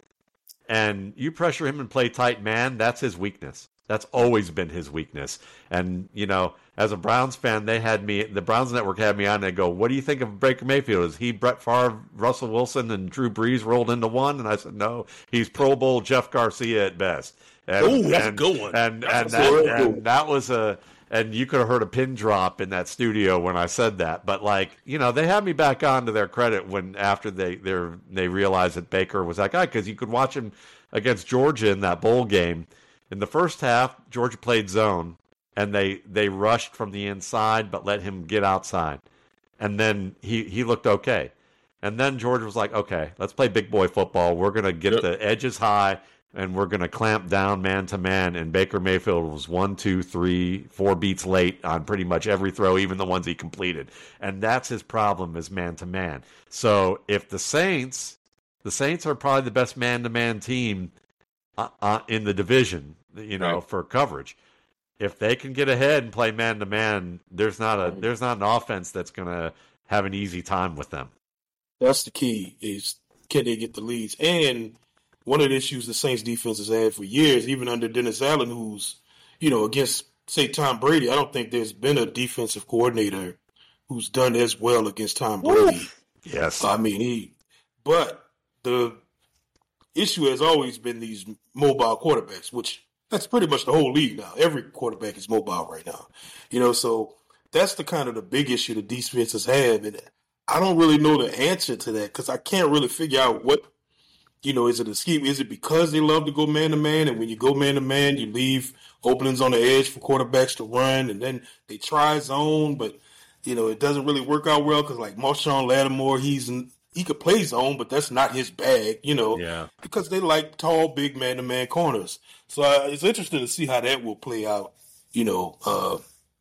and you pressure him and play tight man, that's his weakness. That's always been his weakness. And, you know, as a Browns fan, they had me, the Browns Network had me on, and they go, what do you think of Baker Mayfield? Is he Brett Favre, Russell Wilson, and Drew Brees rolled into one? And I said, no, he's Pro Bowl Jeff Garcia at best. Oh, that's a good one. And, and, that, and that was a... And you could have heard a pin drop in that studio when I said that. But, like, you know, they had me back on to their credit when after they they realized that Baker was that guy. Because you could watch him against Georgia in that bowl game. In the first half, Georgia played zone, and they, they rushed from the inside but let him get outside. And then he, he looked okay. And then Georgia was like, okay, let's play big boy football. We're going to get yep. the edges high. And we're going to clamp down man-to-man. And Baker Mayfield was one, two, three, four beats late on pretty much every throw, even the ones he completed. And that's his problem is man-to-man. So if the Saints, the Saints are probably the best man-to-man team uh, uh, in the division, you know, right. for coverage. If they can get ahead and play man-to-man, there's not a there's not an offense that's going to have an easy time with them. That's the key is can they get the leads? And one of the issues the Saints defense has had for years, even under Dennis Allen, who's, you know, against, say, Tom Brady, I don't think there's been a defensive coordinator who's done as well against Tom Brady. Yes. I mean, he, but the issue has always been these mobile quarterbacks, which that's pretty much the whole league now. Every quarterback is mobile right now. You know, so that's the kind of the big issue the defenses have. And I don't really know the answer to that because I can't really figure out what, you know, is it a scheme? Is it because they love to go man-to-man, and when you go man-to-man, you leave openings on the edge for quarterbacks to run, and then they try zone, but, you know, it doesn't really work out well because, like, Marshawn Lattimore, he's in, he could play zone, but that's not his bag, you know, yeah. because they like tall, big man-to-man corners. So uh, it's interesting to see how that will play out, you know, uh,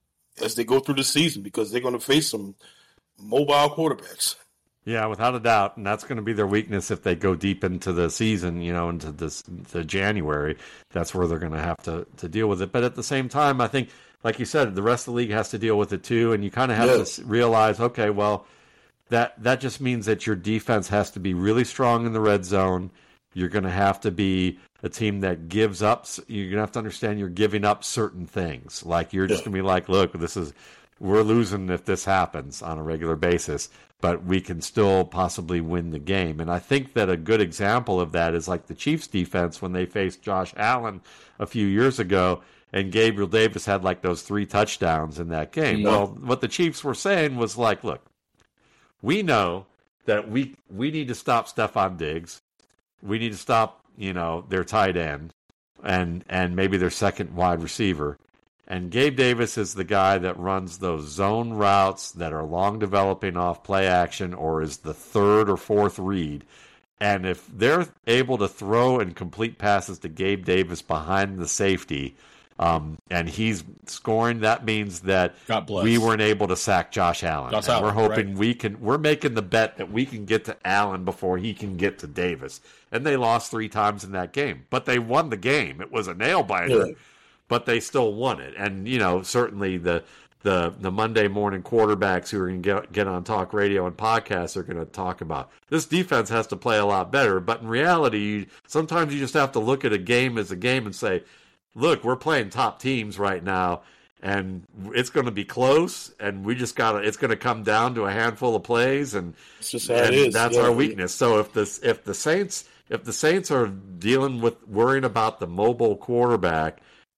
as they go through the season because they're going to face some mobile quarterbacks. Yeah, without a doubt, and that's going to be their weakness if they go deep into the season, you know, into this the January. That's where they're going to have to, to deal with it. But at the same time, I think, like you said, the rest of the league has to deal with it too, and you kind of have yes. to realize, okay, well, that that just means that your defense has to be really strong in the red zone. You're going to have to be a team that gives up. You're going to have to understand you're giving up certain things. Like you're just yeah. going to be like, look, this is. we're losing if this happens on a regular basis, but we can still possibly win the game. And I think that a good example of that is like the Chiefs defense when they faced Josh Allen a few years ago, and Gabriel Davis had like those three touchdowns in that game. No. Well, what the Chiefs were saying was like, look, we know that we we need to stop Stephon Diggs. We need to stop, you know, their tight end and and maybe their second wide receiver. And Gabe Davis is the guy that runs those zone routes that are long developing off play action or is the third or fourth read. And if they're able to throw and complete passes to Gabe Davis behind the safety, um, and he's scoring, that means that God bless. we weren't able to sack Josh Allen. Josh And Allen, we're hoping right. we can. We're making the bet that we can get to Allen before he can get to Davis. And they lost three times in that game, but they won the game. It was a nail biter. Yeah. But they still won it. And, you know, certainly the the, the Monday morning quarterbacks who are going to get, get on talk radio and podcasts are going to talk about this defense has to play a lot better. But in reality, sometimes you just have to look at a game as a game and say, look, we're playing top teams right now, and it's going to be close, and we just got to, it's going to come down to a handful of plays, and, It's just how and it is. that's Yeah. our weakness. So if the, if the Saints, if the Saints are dealing with worrying about the mobile quarterback,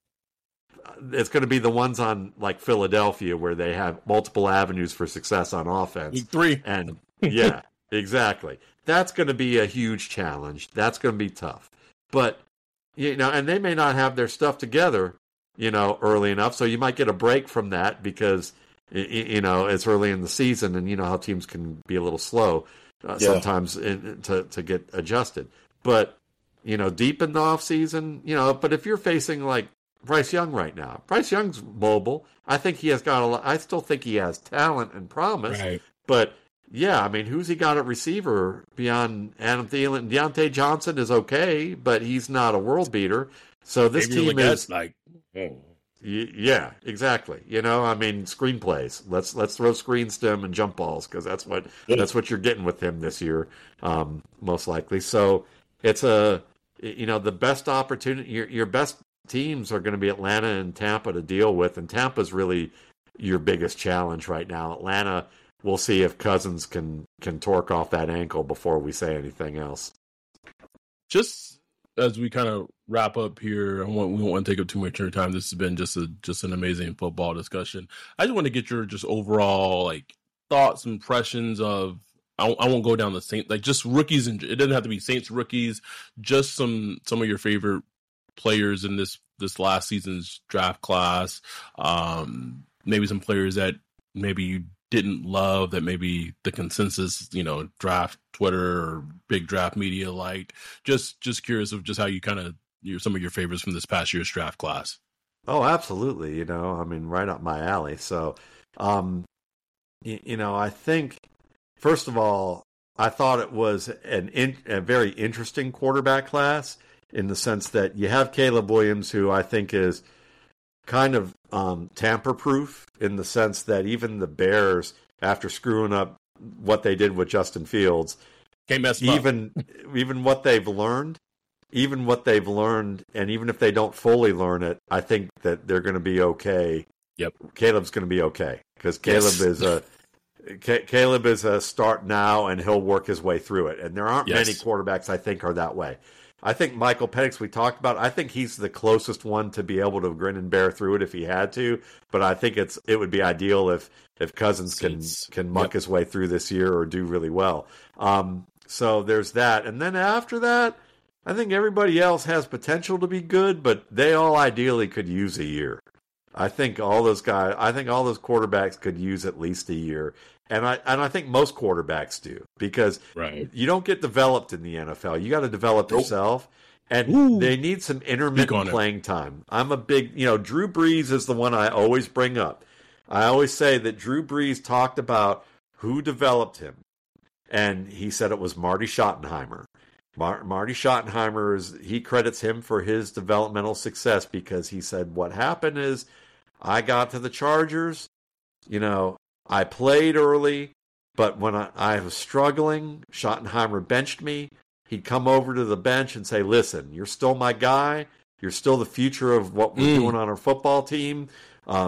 it's going to be the ones on like Philadelphia where they have multiple avenues for success on offense. Week three. And yeah, exactly. That's going to be a huge challenge. That's going to be tough. But, you know, and they may not have their stuff together, you know, early enough. So you might get a break from that because, you know, it's early in the season and you know how teams can be a little slow uh, Yeah. sometimes in, to, to get adjusted. But, you know, deep in the off season, you know, but if you're facing like Bryce Young right now, Bryce Young's mobile. I think he has got a lot. I still think he has talent and promise. Right. But yeah, I mean, who's he got at receiver beyond Adam Thielen? Deontay Johnson is okay, but he's not a world beater. So this Maybe team Leggette's is like, oh. y- yeah, exactly. You know, I mean, screenplays. Let's let's throw screens to him and jump balls because that's what Yeah. that's what you're getting with him this year, um, most likely. So it's a you know the best opportunity. Your your best teams are going to be Atlanta and Tampa to deal with, and Tampa's really your biggest challenge right now. Atlanta, we'll see if Cousins can can torque off that ankle before we say anything else. Just as we kind of wrap up here, I want, we don't want to take up too much of your time. This has been just a just an amazing football discussion. I just want to get your just overall like thoughts, impressions of. I, I won't go down the Saints like just rookies, and it doesn't have to be Saints rookies. Just some some of your favorite players in this this last season's draft class. Um, maybe some players that maybe you didn't love that maybe the consensus, you know, draft Twitter or big draft media liked. Just just curious of just how you kind of your some of your favorites from this past year's draft class. Oh, absolutely. You know, I mean, right up my alley. So, um, you, you know, I think first of all, I thought it was an in, a very interesting quarterback class in the sense that you have Caleb Williams, who I think is kind of um, tamper-proof in the sense that even the Bears, after screwing up what they did with Justin Fields, Can't mess them even up. even what they've learned, even what they've learned, and even if they don't fully learn it, I think that they're going to be okay. Yep, Caleb's going to be okay because Caleb Yes. is a Caleb is a start now, and he'll work his way through it. And there aren't Yes. many quarterbacks I think are that way. I think Michael Penix, we talked about, I think he's the closest one to be able to grin and bear through it if he had to. But I think it's it would be ideal if if Cousins can Saints. can muck Yep. his way through this year or do really well. Um, so there's that, and then after that, I think everybody else has potential to be good, but they all ideally could use a year. I think all those guys, I think all those quarterbacks could use at least a year. And I and I think most quarterbacks do because right. you don't get developed in the N F L. You got to develop Nope. yourself. And Ooh. they need some Speak on intermittent it. playing time. I'm a big, you know, Drew Brees is the one I always bring up. I always say that Drew Brees talked about who developed him. And he said it was Marty Schottenheimer. Mar- Marty Schottenheimer, is, he credits him for his developmental success because he said what happened is I got to the Chargers, you know, I played early, but when I, I was struggling, Schottenheimer benched me. He'd come over to the bench and say, listen, you're still my guy. You're still the future of what we're Mm. doing on our football team. Um,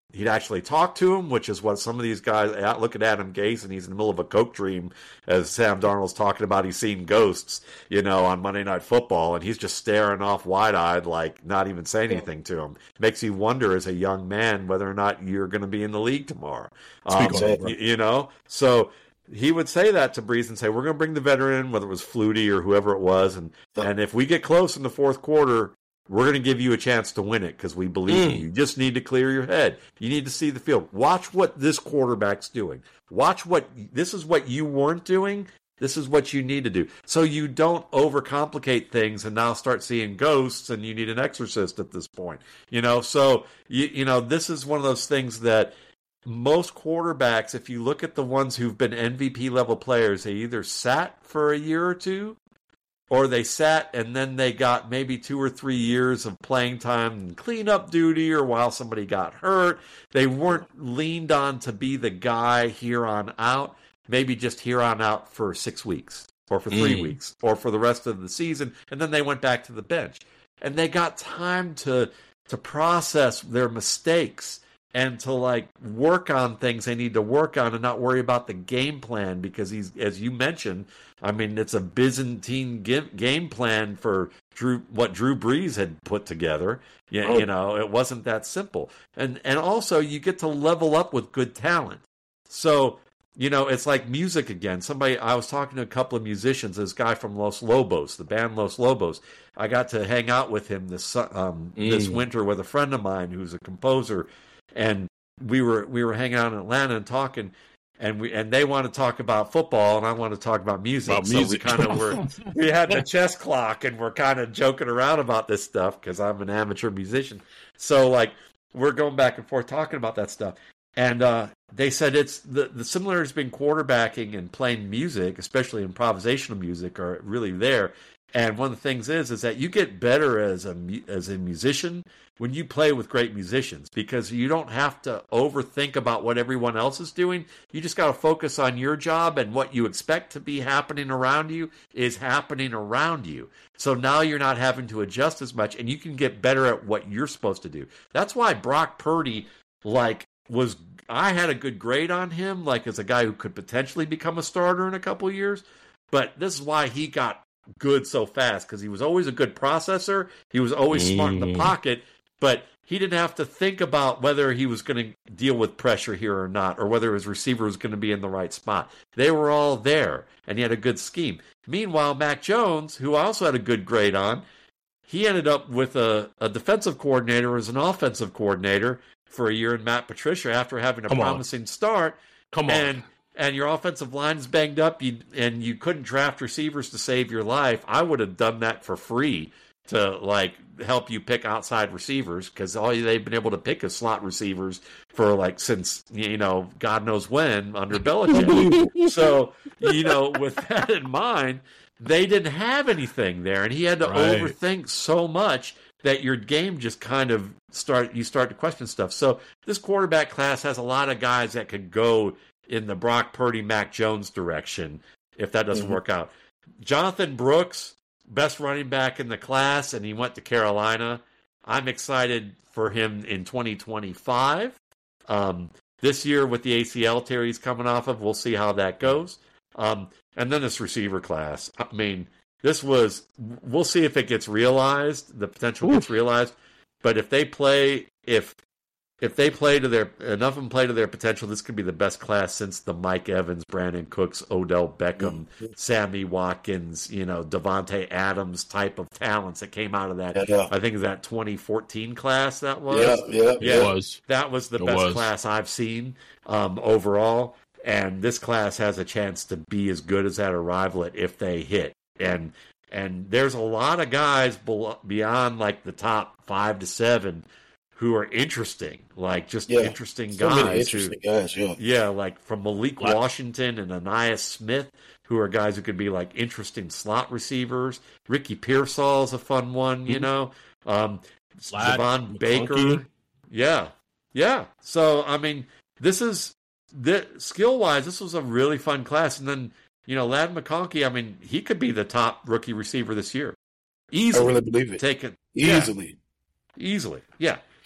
he'd actually talk to him, which is what some of these guys look at Adam Gase, and he's in the middle of a coke dream as Sam Darnold's talking about he's seen ghosts, you know, on Monday Night Football, and he's just staring off wide-eyed, like not even saying anything to him. Makes you wonder as a young man whether or not you're going to be in the league tomorrow. Um, you, you know, so he would say that to Brees and say, we're going to bring the veteran in, whether it was Flutie or whoever it was, and and if we get close in the fourth quarter, we're going to give you a chance to win it because we believe mm. you. You just need to clear your head. You need to see the field. Watch what this quarterback's doing. Watch what this is what you weren't doing. This is what you need to do. So you don't overcomplicate things and now start seeing ghosts and you need an exorcist at this point. You know, so you, you know, this is one of those things that most quarterbacks, if you look at the ones who've been M V P level players, they either sat for a year or two, or they sat and then they got maybe two or three years of playing time and cleanup duty, or while somebody got hurt. They weren't leaned on to be the guy here on out, maybe just here on out for six weeks or for three mm. weeks or for the rest of the season. And then they went back to the bench. And they got time to to process their mistakes and to like work on things they need to work on and not worry about the game plan, because he's, as you mentioned, I mean, it's a Byzantine game plan for Drew, what Drew Brees had put together. You, oh. you know, it wasn't that simple. And and also you get to level up with good talent. So, you know, it's like music again. Somebody, I was talking to a couple of musicians, this guy from Los Lobos, the band Los Lobos. I got to hang out with him this um, mm. this winter with a friend of mine who's a composer. And we were we were hanging out in Atlanta and talking, and we and they want to talk about football, and I want to talk about music. About so music. we kind of were we had the chess clock, and we're kind of joking around about this stuff because I'm an amateur musician. So like we're going back and forth talking about that stuff, and uh, they said it's the the similarities between quarterbacking and playing music, especially improvisational music, are really there. And one of the things is is that you get better as a as a musician when you play with great musicians, because you don't have to overthink about what everyone else is doing. You just got to focus on your job, and what you expect to be happening around you is happening around you. So now you're not having to adjust as much, and you can get better at what you're supposed to do. That's why Brock Purdy, like, was I had a good grade on him, like as a guy who could potentially become a starter in a couple of years. But this is why he got good so fast, because he was always a good processor. He was always mm. smart in the pocket, but he didn't have to think about whether he was going to deal with pressure here or not, or whether his receiver was going to be in the right spot. They were all there, and he had a good scheme. Meanwhile, Mac Jones, who I also had a good grade on, he ended up with a, a defensive coordinator as an offensive coordinator for a year in Matt Patricia after having a Come promising on. start. Come on. And and your offensive line's banged up, you, and you couldn't draft receivers to save your life, I would have done that for free to, like, help you pick outside receivers, because all they've been able to pick is slot receivers for, like, since, you know, God knows when, under Belichick. So, you know, with that in mind, they didn't have anything there, and he had to right. overthink so much that your game just kind of start, you start to question stuff. So this quarterback class has a lot of guys that could go in the Brock Purdy, Mac Jones direction if that doesn't mm-hmm. work out. Jonathan Brooks, best running back in the class, and he went to Carolina. I'm excited for him in twenty twenty-five. Um, this year with the A C L tear he's coming off of, we'll see how that goes. Um, and then this receiver class. I mean, this was, we'll see if it gets realized, the potential Ooh. gets realized. But if they play, if If they play to their, enough of them play to their potential, this could be the best class since the Mike Evans, Brandon Cooks, Odell Beckham, mm-hmm. Sammy Watkins, you know, Devontae Adams type of talents that came out of that. Yeah, yeah. I think it was that twenty fourteen class that was. Yeah, yeah, yeah. It was. That was the it best was. class I've seen um, overall. And this class has a chance to be as good as that arrival if they hit. And and there's a lot of guys beyond like the top five to seven who are interesting, like just yeah. interesting so guys. Many interesting who, guys, yeah. Yeah, like from Malik what? Washington and Anais Smith, who are guys who could be like interesting slot receivers. Ricky Pearsall is a fun one, mm-hmm. you know. Um, Javon Baker. Yeah, yeah. So, I mean, this is, this, skill-wise, this was a really fun class. And then, you know, Ladd McConkey, I mean, he could be the top rookie receiver this year. Easily. I really believe it. Taken, Easily. Yeah, easily, yeah.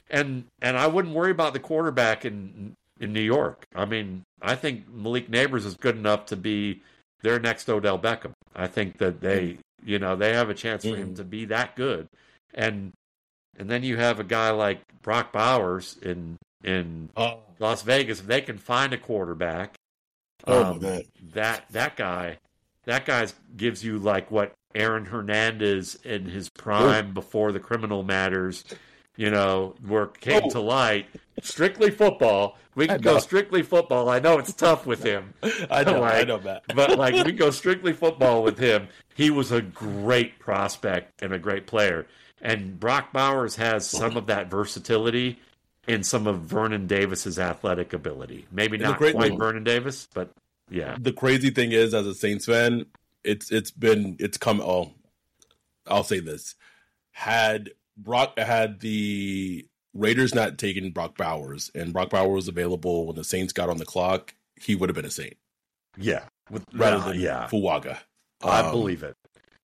and and I wouldn't worry about the quarterback in in New York. I mean, I think Malik Neighbors is good enough to be their next Odell Beckham. I think that they, you know, they have a chance for him to be that good. And and then you have a guy like Brock Bowers in in oh. Las Vegas. If they can find a quarterback, oh um, my God. that that guy, that guy gives you like what Aaron Hernandez in his prime oh. before the criminal matters, you know, were came oh. to light. Strictly football. We can go strictly football. I know it's tough with him. I know, like, I know that. But like we go strictly football with him. He was a great prospect and a great player. And Brock Bowers has some of that versatility in some of Vernon Davis's athletic ability. Maybe not quite thing, Vernon Davis, but yeah. The crazy thing is, as a Saints fan, it's it's been it's come. Oh, I'll say this: had Brock had the Raiders not taken Brock Bowers, and Brock Bowers was available when the Saints got on the clock, he would have been a Saint. Yeah, with, rather uh, than yeah. Fuaga. I um, believe it.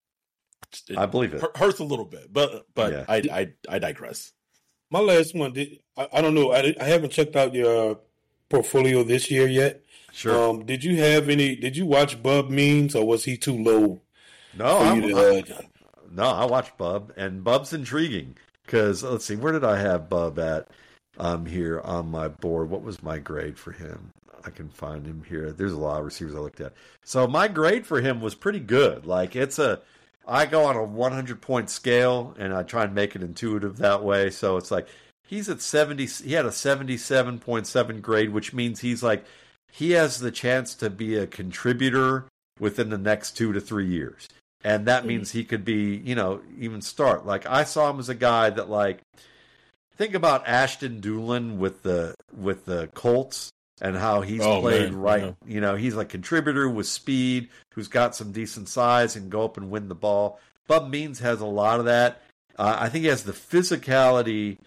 it. I believe it. Hurts a little bit, but but yeah. I, I I digress. My last one, did, I, I don't know. I, I haven't checked out your portfolio this year yet. Sure. Um, did you have any? Did you watch Bub Means, or was he too low? No, I, to, uh, no, I watched Bub, and Bub's intriguing because let's see, where did I have Bub at? Um, here on my board. What was my grade for him? I can find him here. There's a lot of receivers I looked at. So my grade for him was pretty good. Like it's a, I go on a one hundred point scale and I try and make it intuitive that way. So it's like he's at seventy. He had a seventy-seven point seven grade, which means he's like he has the chance to be a contributor within the next two to three years, and that means he could be, you know, even start. Like I saw him as a guy that like think about Ashton Doolin with the with the Colts. And how he's oh, played man. right, yeah. you know, he's a contributor with speed, who's got some decent size and go up and win the ball. Bub Means has a lot of that. Uh, I think he has the physicality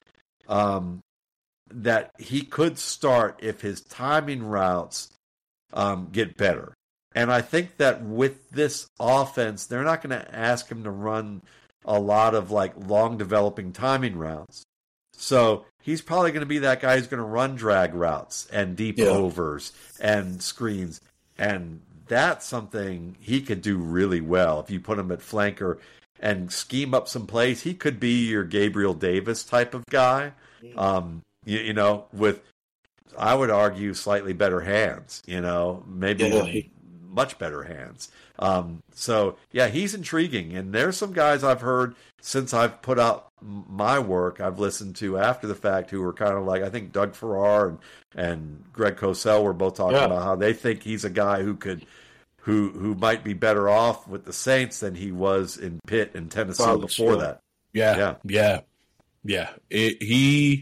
um, that he could start if his timing routes um, get better. And I think that with this offense, they're not going to ask him to run a lot of like long developing timing routes. So he's probably going to be that guy who's going to run drag routes and deep yeah. overs and screens. And that's something he could do really well. If you put him at flanker and scheme up some plays, he could be your Gabriel Davis type of guy. Um, you, you know, with, I would argue, slightly better hands, you know, maybe yeah. much better hands. Um, so, yeah, he's intriguing. And there's some guys I've heard since I've put out my work, I've listened to after the fact who were kind of like, I think Doug Farrar and, and Greg Cosell were both talking yeah. about how they think he's a guy who could, who who might be better off with the Saints than he was in Pitt and Tennessee Probably before sure. that. Yeah, yeah, yeah, yeah. It, he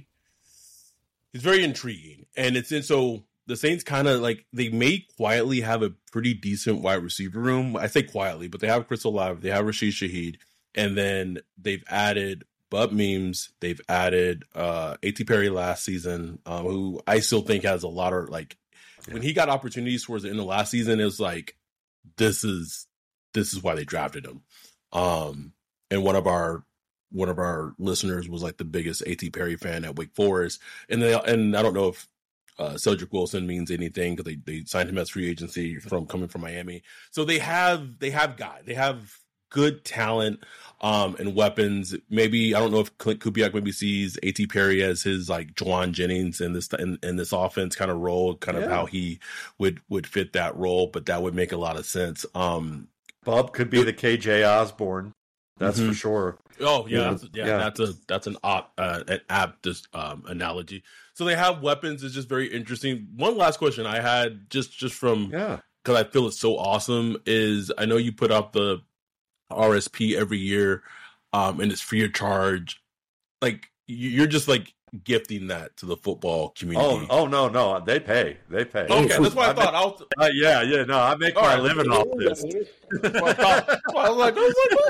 is very intriguing, and it's in so the Saints kind of like they may quietly have a pretty decent wide receiver room. I say quietly, but they have Chris Olave, they have Rashid Shaheed, and then they've added Bub Memes. They've added uh, A T Perry last season, um, who I still think has a lot of like yeah. when he got opportunities towards the end of last season, it was like this is this is why they drafted him. Um, and one of our one of our listeners was like the biggest A T Perry fan at Wake Forest, and they and I don't know if uh, Cedric Wilson means anything because they they signed him as free agency from coming from Miami. So they have they have guy they have good talent. Um, and weapons. Maybe I don't know if Clint Kubiak maybe sees A T Perry as his like Juwan Jennings in this in, in this offense kind of role, kind yeah. of how he would would fit that role. But that would make a lot of sense. Um, Bub could be the K J Osborne, that's mm-hmm. for sure. Oh yeah, yeah, that's, yeah, yeah. that's a that's an op, uh, an apt um, analogy. So they have weapons. It's just very interesting. One last question I had just just from yeah because I feel it's so awesome is I know you put out the R S P every year, um, and it's free of charge. Like you're just like gifting that to the football community. Oh, oh no, no, they pay, they pay. Okay, that's what I, I thought. Make, I was, uh, yeah, yeah, no, I make All my right. living off this. I was like,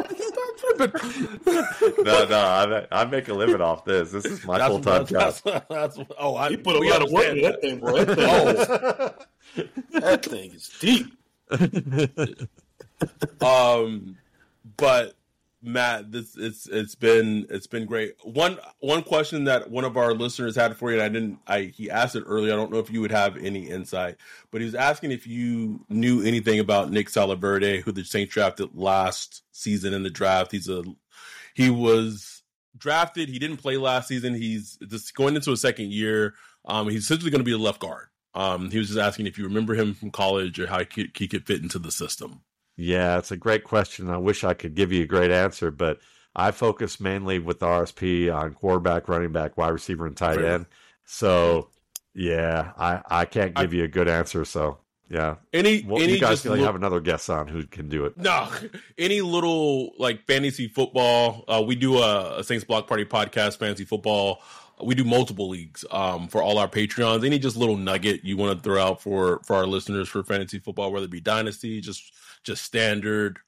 no, no, I, I make a living off this. This is my full time job. That's, that's, oh, I, you put a lot of work in that thing, boy. That thing, oh. that thing is deep. um. But Matt, this it's it's been it's been great. One one question that one of our listeners had for you, and I didn't. I he asked it earlier. I don't know if you would have any insight, but he was asking if you knew anything about Nick Salaverde, who the Saints drafted last season in the draft. He's a he was drafted. He didn't play last season. He's just going into a second year. Um, he's essentially going to be a left guard. Um, he was just asking if you remember him from college or how he could, he could fit into the system. Yeah, it's a great question. I wish I could give you a great answer, but I focus mainly with the R S P on quarterback, running back, wide receiver, and tight end. So, yeah, I, I can't give I, you a good answer. So, yeah. Any, well, any you guys can little, have another guest on who can do it. No, any little like fantasy football. Uh, we do a, a Saints Block Party podcast, fantasy football. We do multiple leagues um, for all our Patreons. Any just little nugget you want to throw out for, for our listeners for fantasy football, whether it be dynasty, just just standard.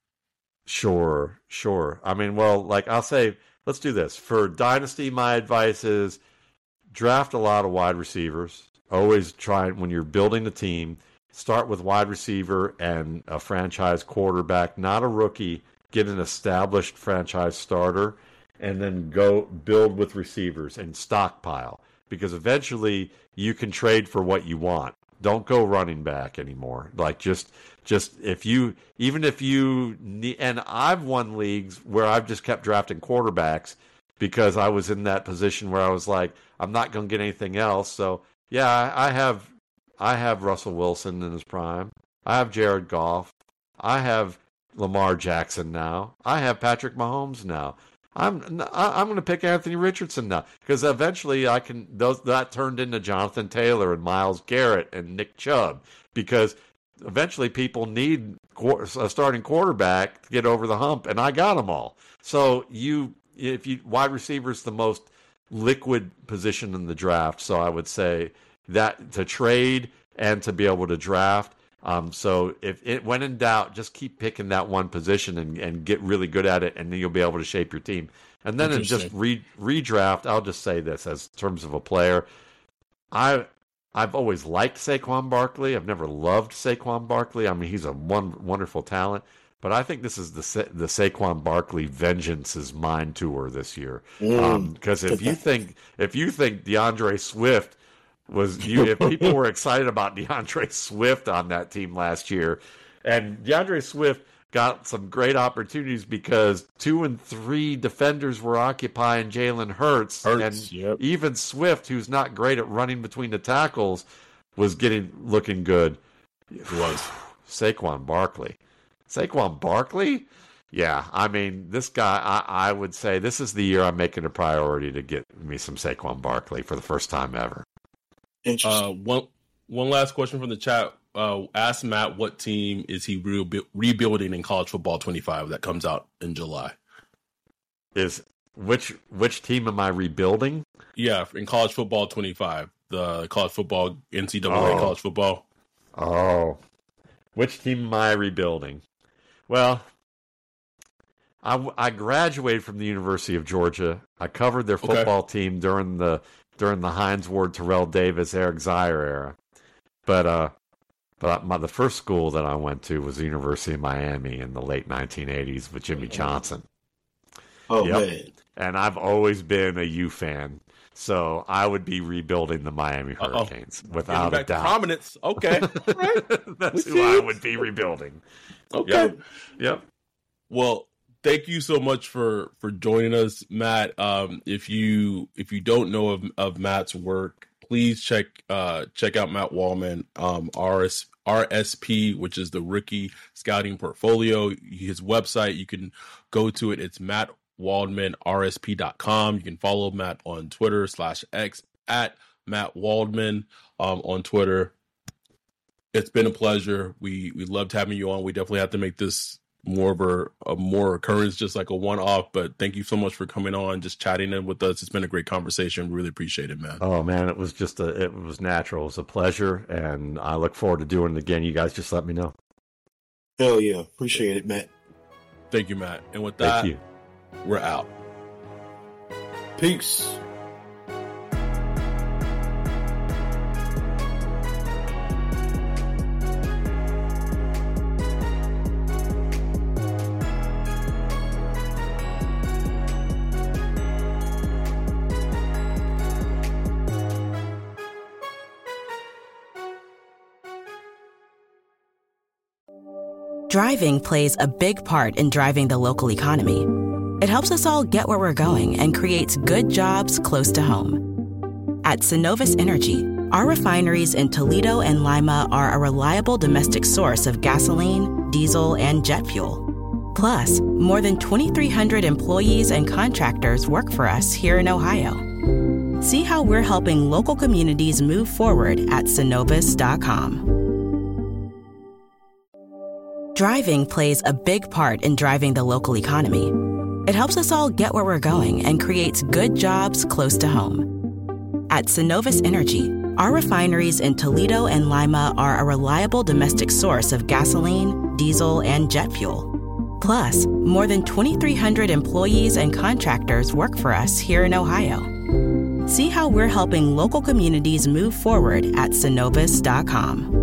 Sure, sure. I mean, well, like I'll say, let's do this. For dynasty, my advice is draft a lot of wide receivers. Always try, when you're building the team, start with wide receiver and a franchise quarterback, not a rookie. Get an established franchise starter, and then go build with receivers and stockpile, because eventually you can trade for what you want. Don't go running back anymore. Like just, just if you, even if you need, and I've won leagues where I've just kept drafting quarterbacks because I was in that position where I was like, I'm not going to get anything else. So yeah, I, I have, I have Russell Wilson in his prime. I have Jared Goff. I have Lamar Jackson now. I have Patrick Mahomes now. I'm I'm going to pick Anthony Richardson now because eventually I can. Those that turned into Jonathan Taylor and Myles Garrett and Nick Chubb, because eventually people need a starting quarterback to get over the hump, and I got them all. So you, if you wide receiver is the most liquid position in the draft, so I would say that to trade and to be able to draft. Um, so if it, when in doubt, just keep picking that one position and, and get really good at it, and then you'll be able to shape your team. And then in just re, redraft, I'll just say this as terms of a player. I, I've always liked Saquon Barkley. I've never loved Saquon Barkley. I mean, he's a one, wonderful talent. But I think this is the Sa- the Saquon Barkley Vengeance is Mine tour this year. Because mm. um, if you think if you think DeAndre Swift was you if people were excited about DeAndre Swift on that team last year, and DeAndre Swift got some great opportunities because two and three defenders were occupying Jalen Hurts, Hurts and yep. even Swift, who's not great at running between the tackles, was getting looking good. It was Saquon Barkley. Saquon Barkley? Yeah, I mean, this guy, I, I would say this is the year I'm making a priority to get me some Saquon Barkley for the first time ever. Uh, one one last question from the chat. Uh, ask Matt, what team is he re- rebuilding in College Football twenty-five that comes out in July? Is which which team am I rebuilding? Yeah, in College Football twenty-five, the college football N C double A oh. college football. Oh, which team am I rebuilding? Well, I, I graduated from the University of Georgia. I covered their football okay. team during the during the Hines Ward, Terrell Davis, Eric Zier era. But uh, but my, the first school that I went to was the University of Miami in the late nineteen eighties with Jimmy Johnson. Oh, yep. man. And I've always been a U fan. So I would be rebuilding the Miami Hurricanes Uh-oh. without back a doubt. To prominence. Okay. Right. That's who I would be rebuilding. Okay. Yep. yep. Well, thank you so much for, for joining us, Matt. Um, if you if you don't know of, of Matt's work, please check uh, check out Matt Waldman, um, R S, R S P, which is the Rookie Scouting Portfolio. His website, you can go to it. It's Matt Waldman R S P dot com. You can follow Matt on Twitter slash X at Matt Waldman um, on Twitter. It's been a pleasure. We we loved having you on. We definitely have to make this more of a, a more occurrence, just like a one-off. But thank you so much for coming on, just chatting in with us. It's been a great conversation. Really appreciate it, man. Oh man, it was just a it was natural. It was a pleasure, and I look forward to doing it again. You guys just let me know. Hell yeah, appreciate it, Matt. Thank you, Matt. And with that, thank you. We're out. Peace. Driving plays a big part in driving the local economy. It helps us all get where we're going and creates good jobs close to home. At Synovus Energy, our refineries in Toledo and Lima are a reliable domestic source of gasoline, diesel, and jet fuel. Plus, more than twenty-three hundred employees and contractors work for us here in Ohio. See how we're helping local communities move forward at Synovus dot com. Driving plays a big part in driving the local economy. It helps us all get where we're going and creates good jobs close to home. At Synovus Energy, our refineries in Toledo and Lima are a reliable domestic source of gasoline, diesel, and jet fuel. Plus, more than twenty-three hundred employees and contractors work for us here in Ohio. See how we're helping local communities move forward at Synovus dot com.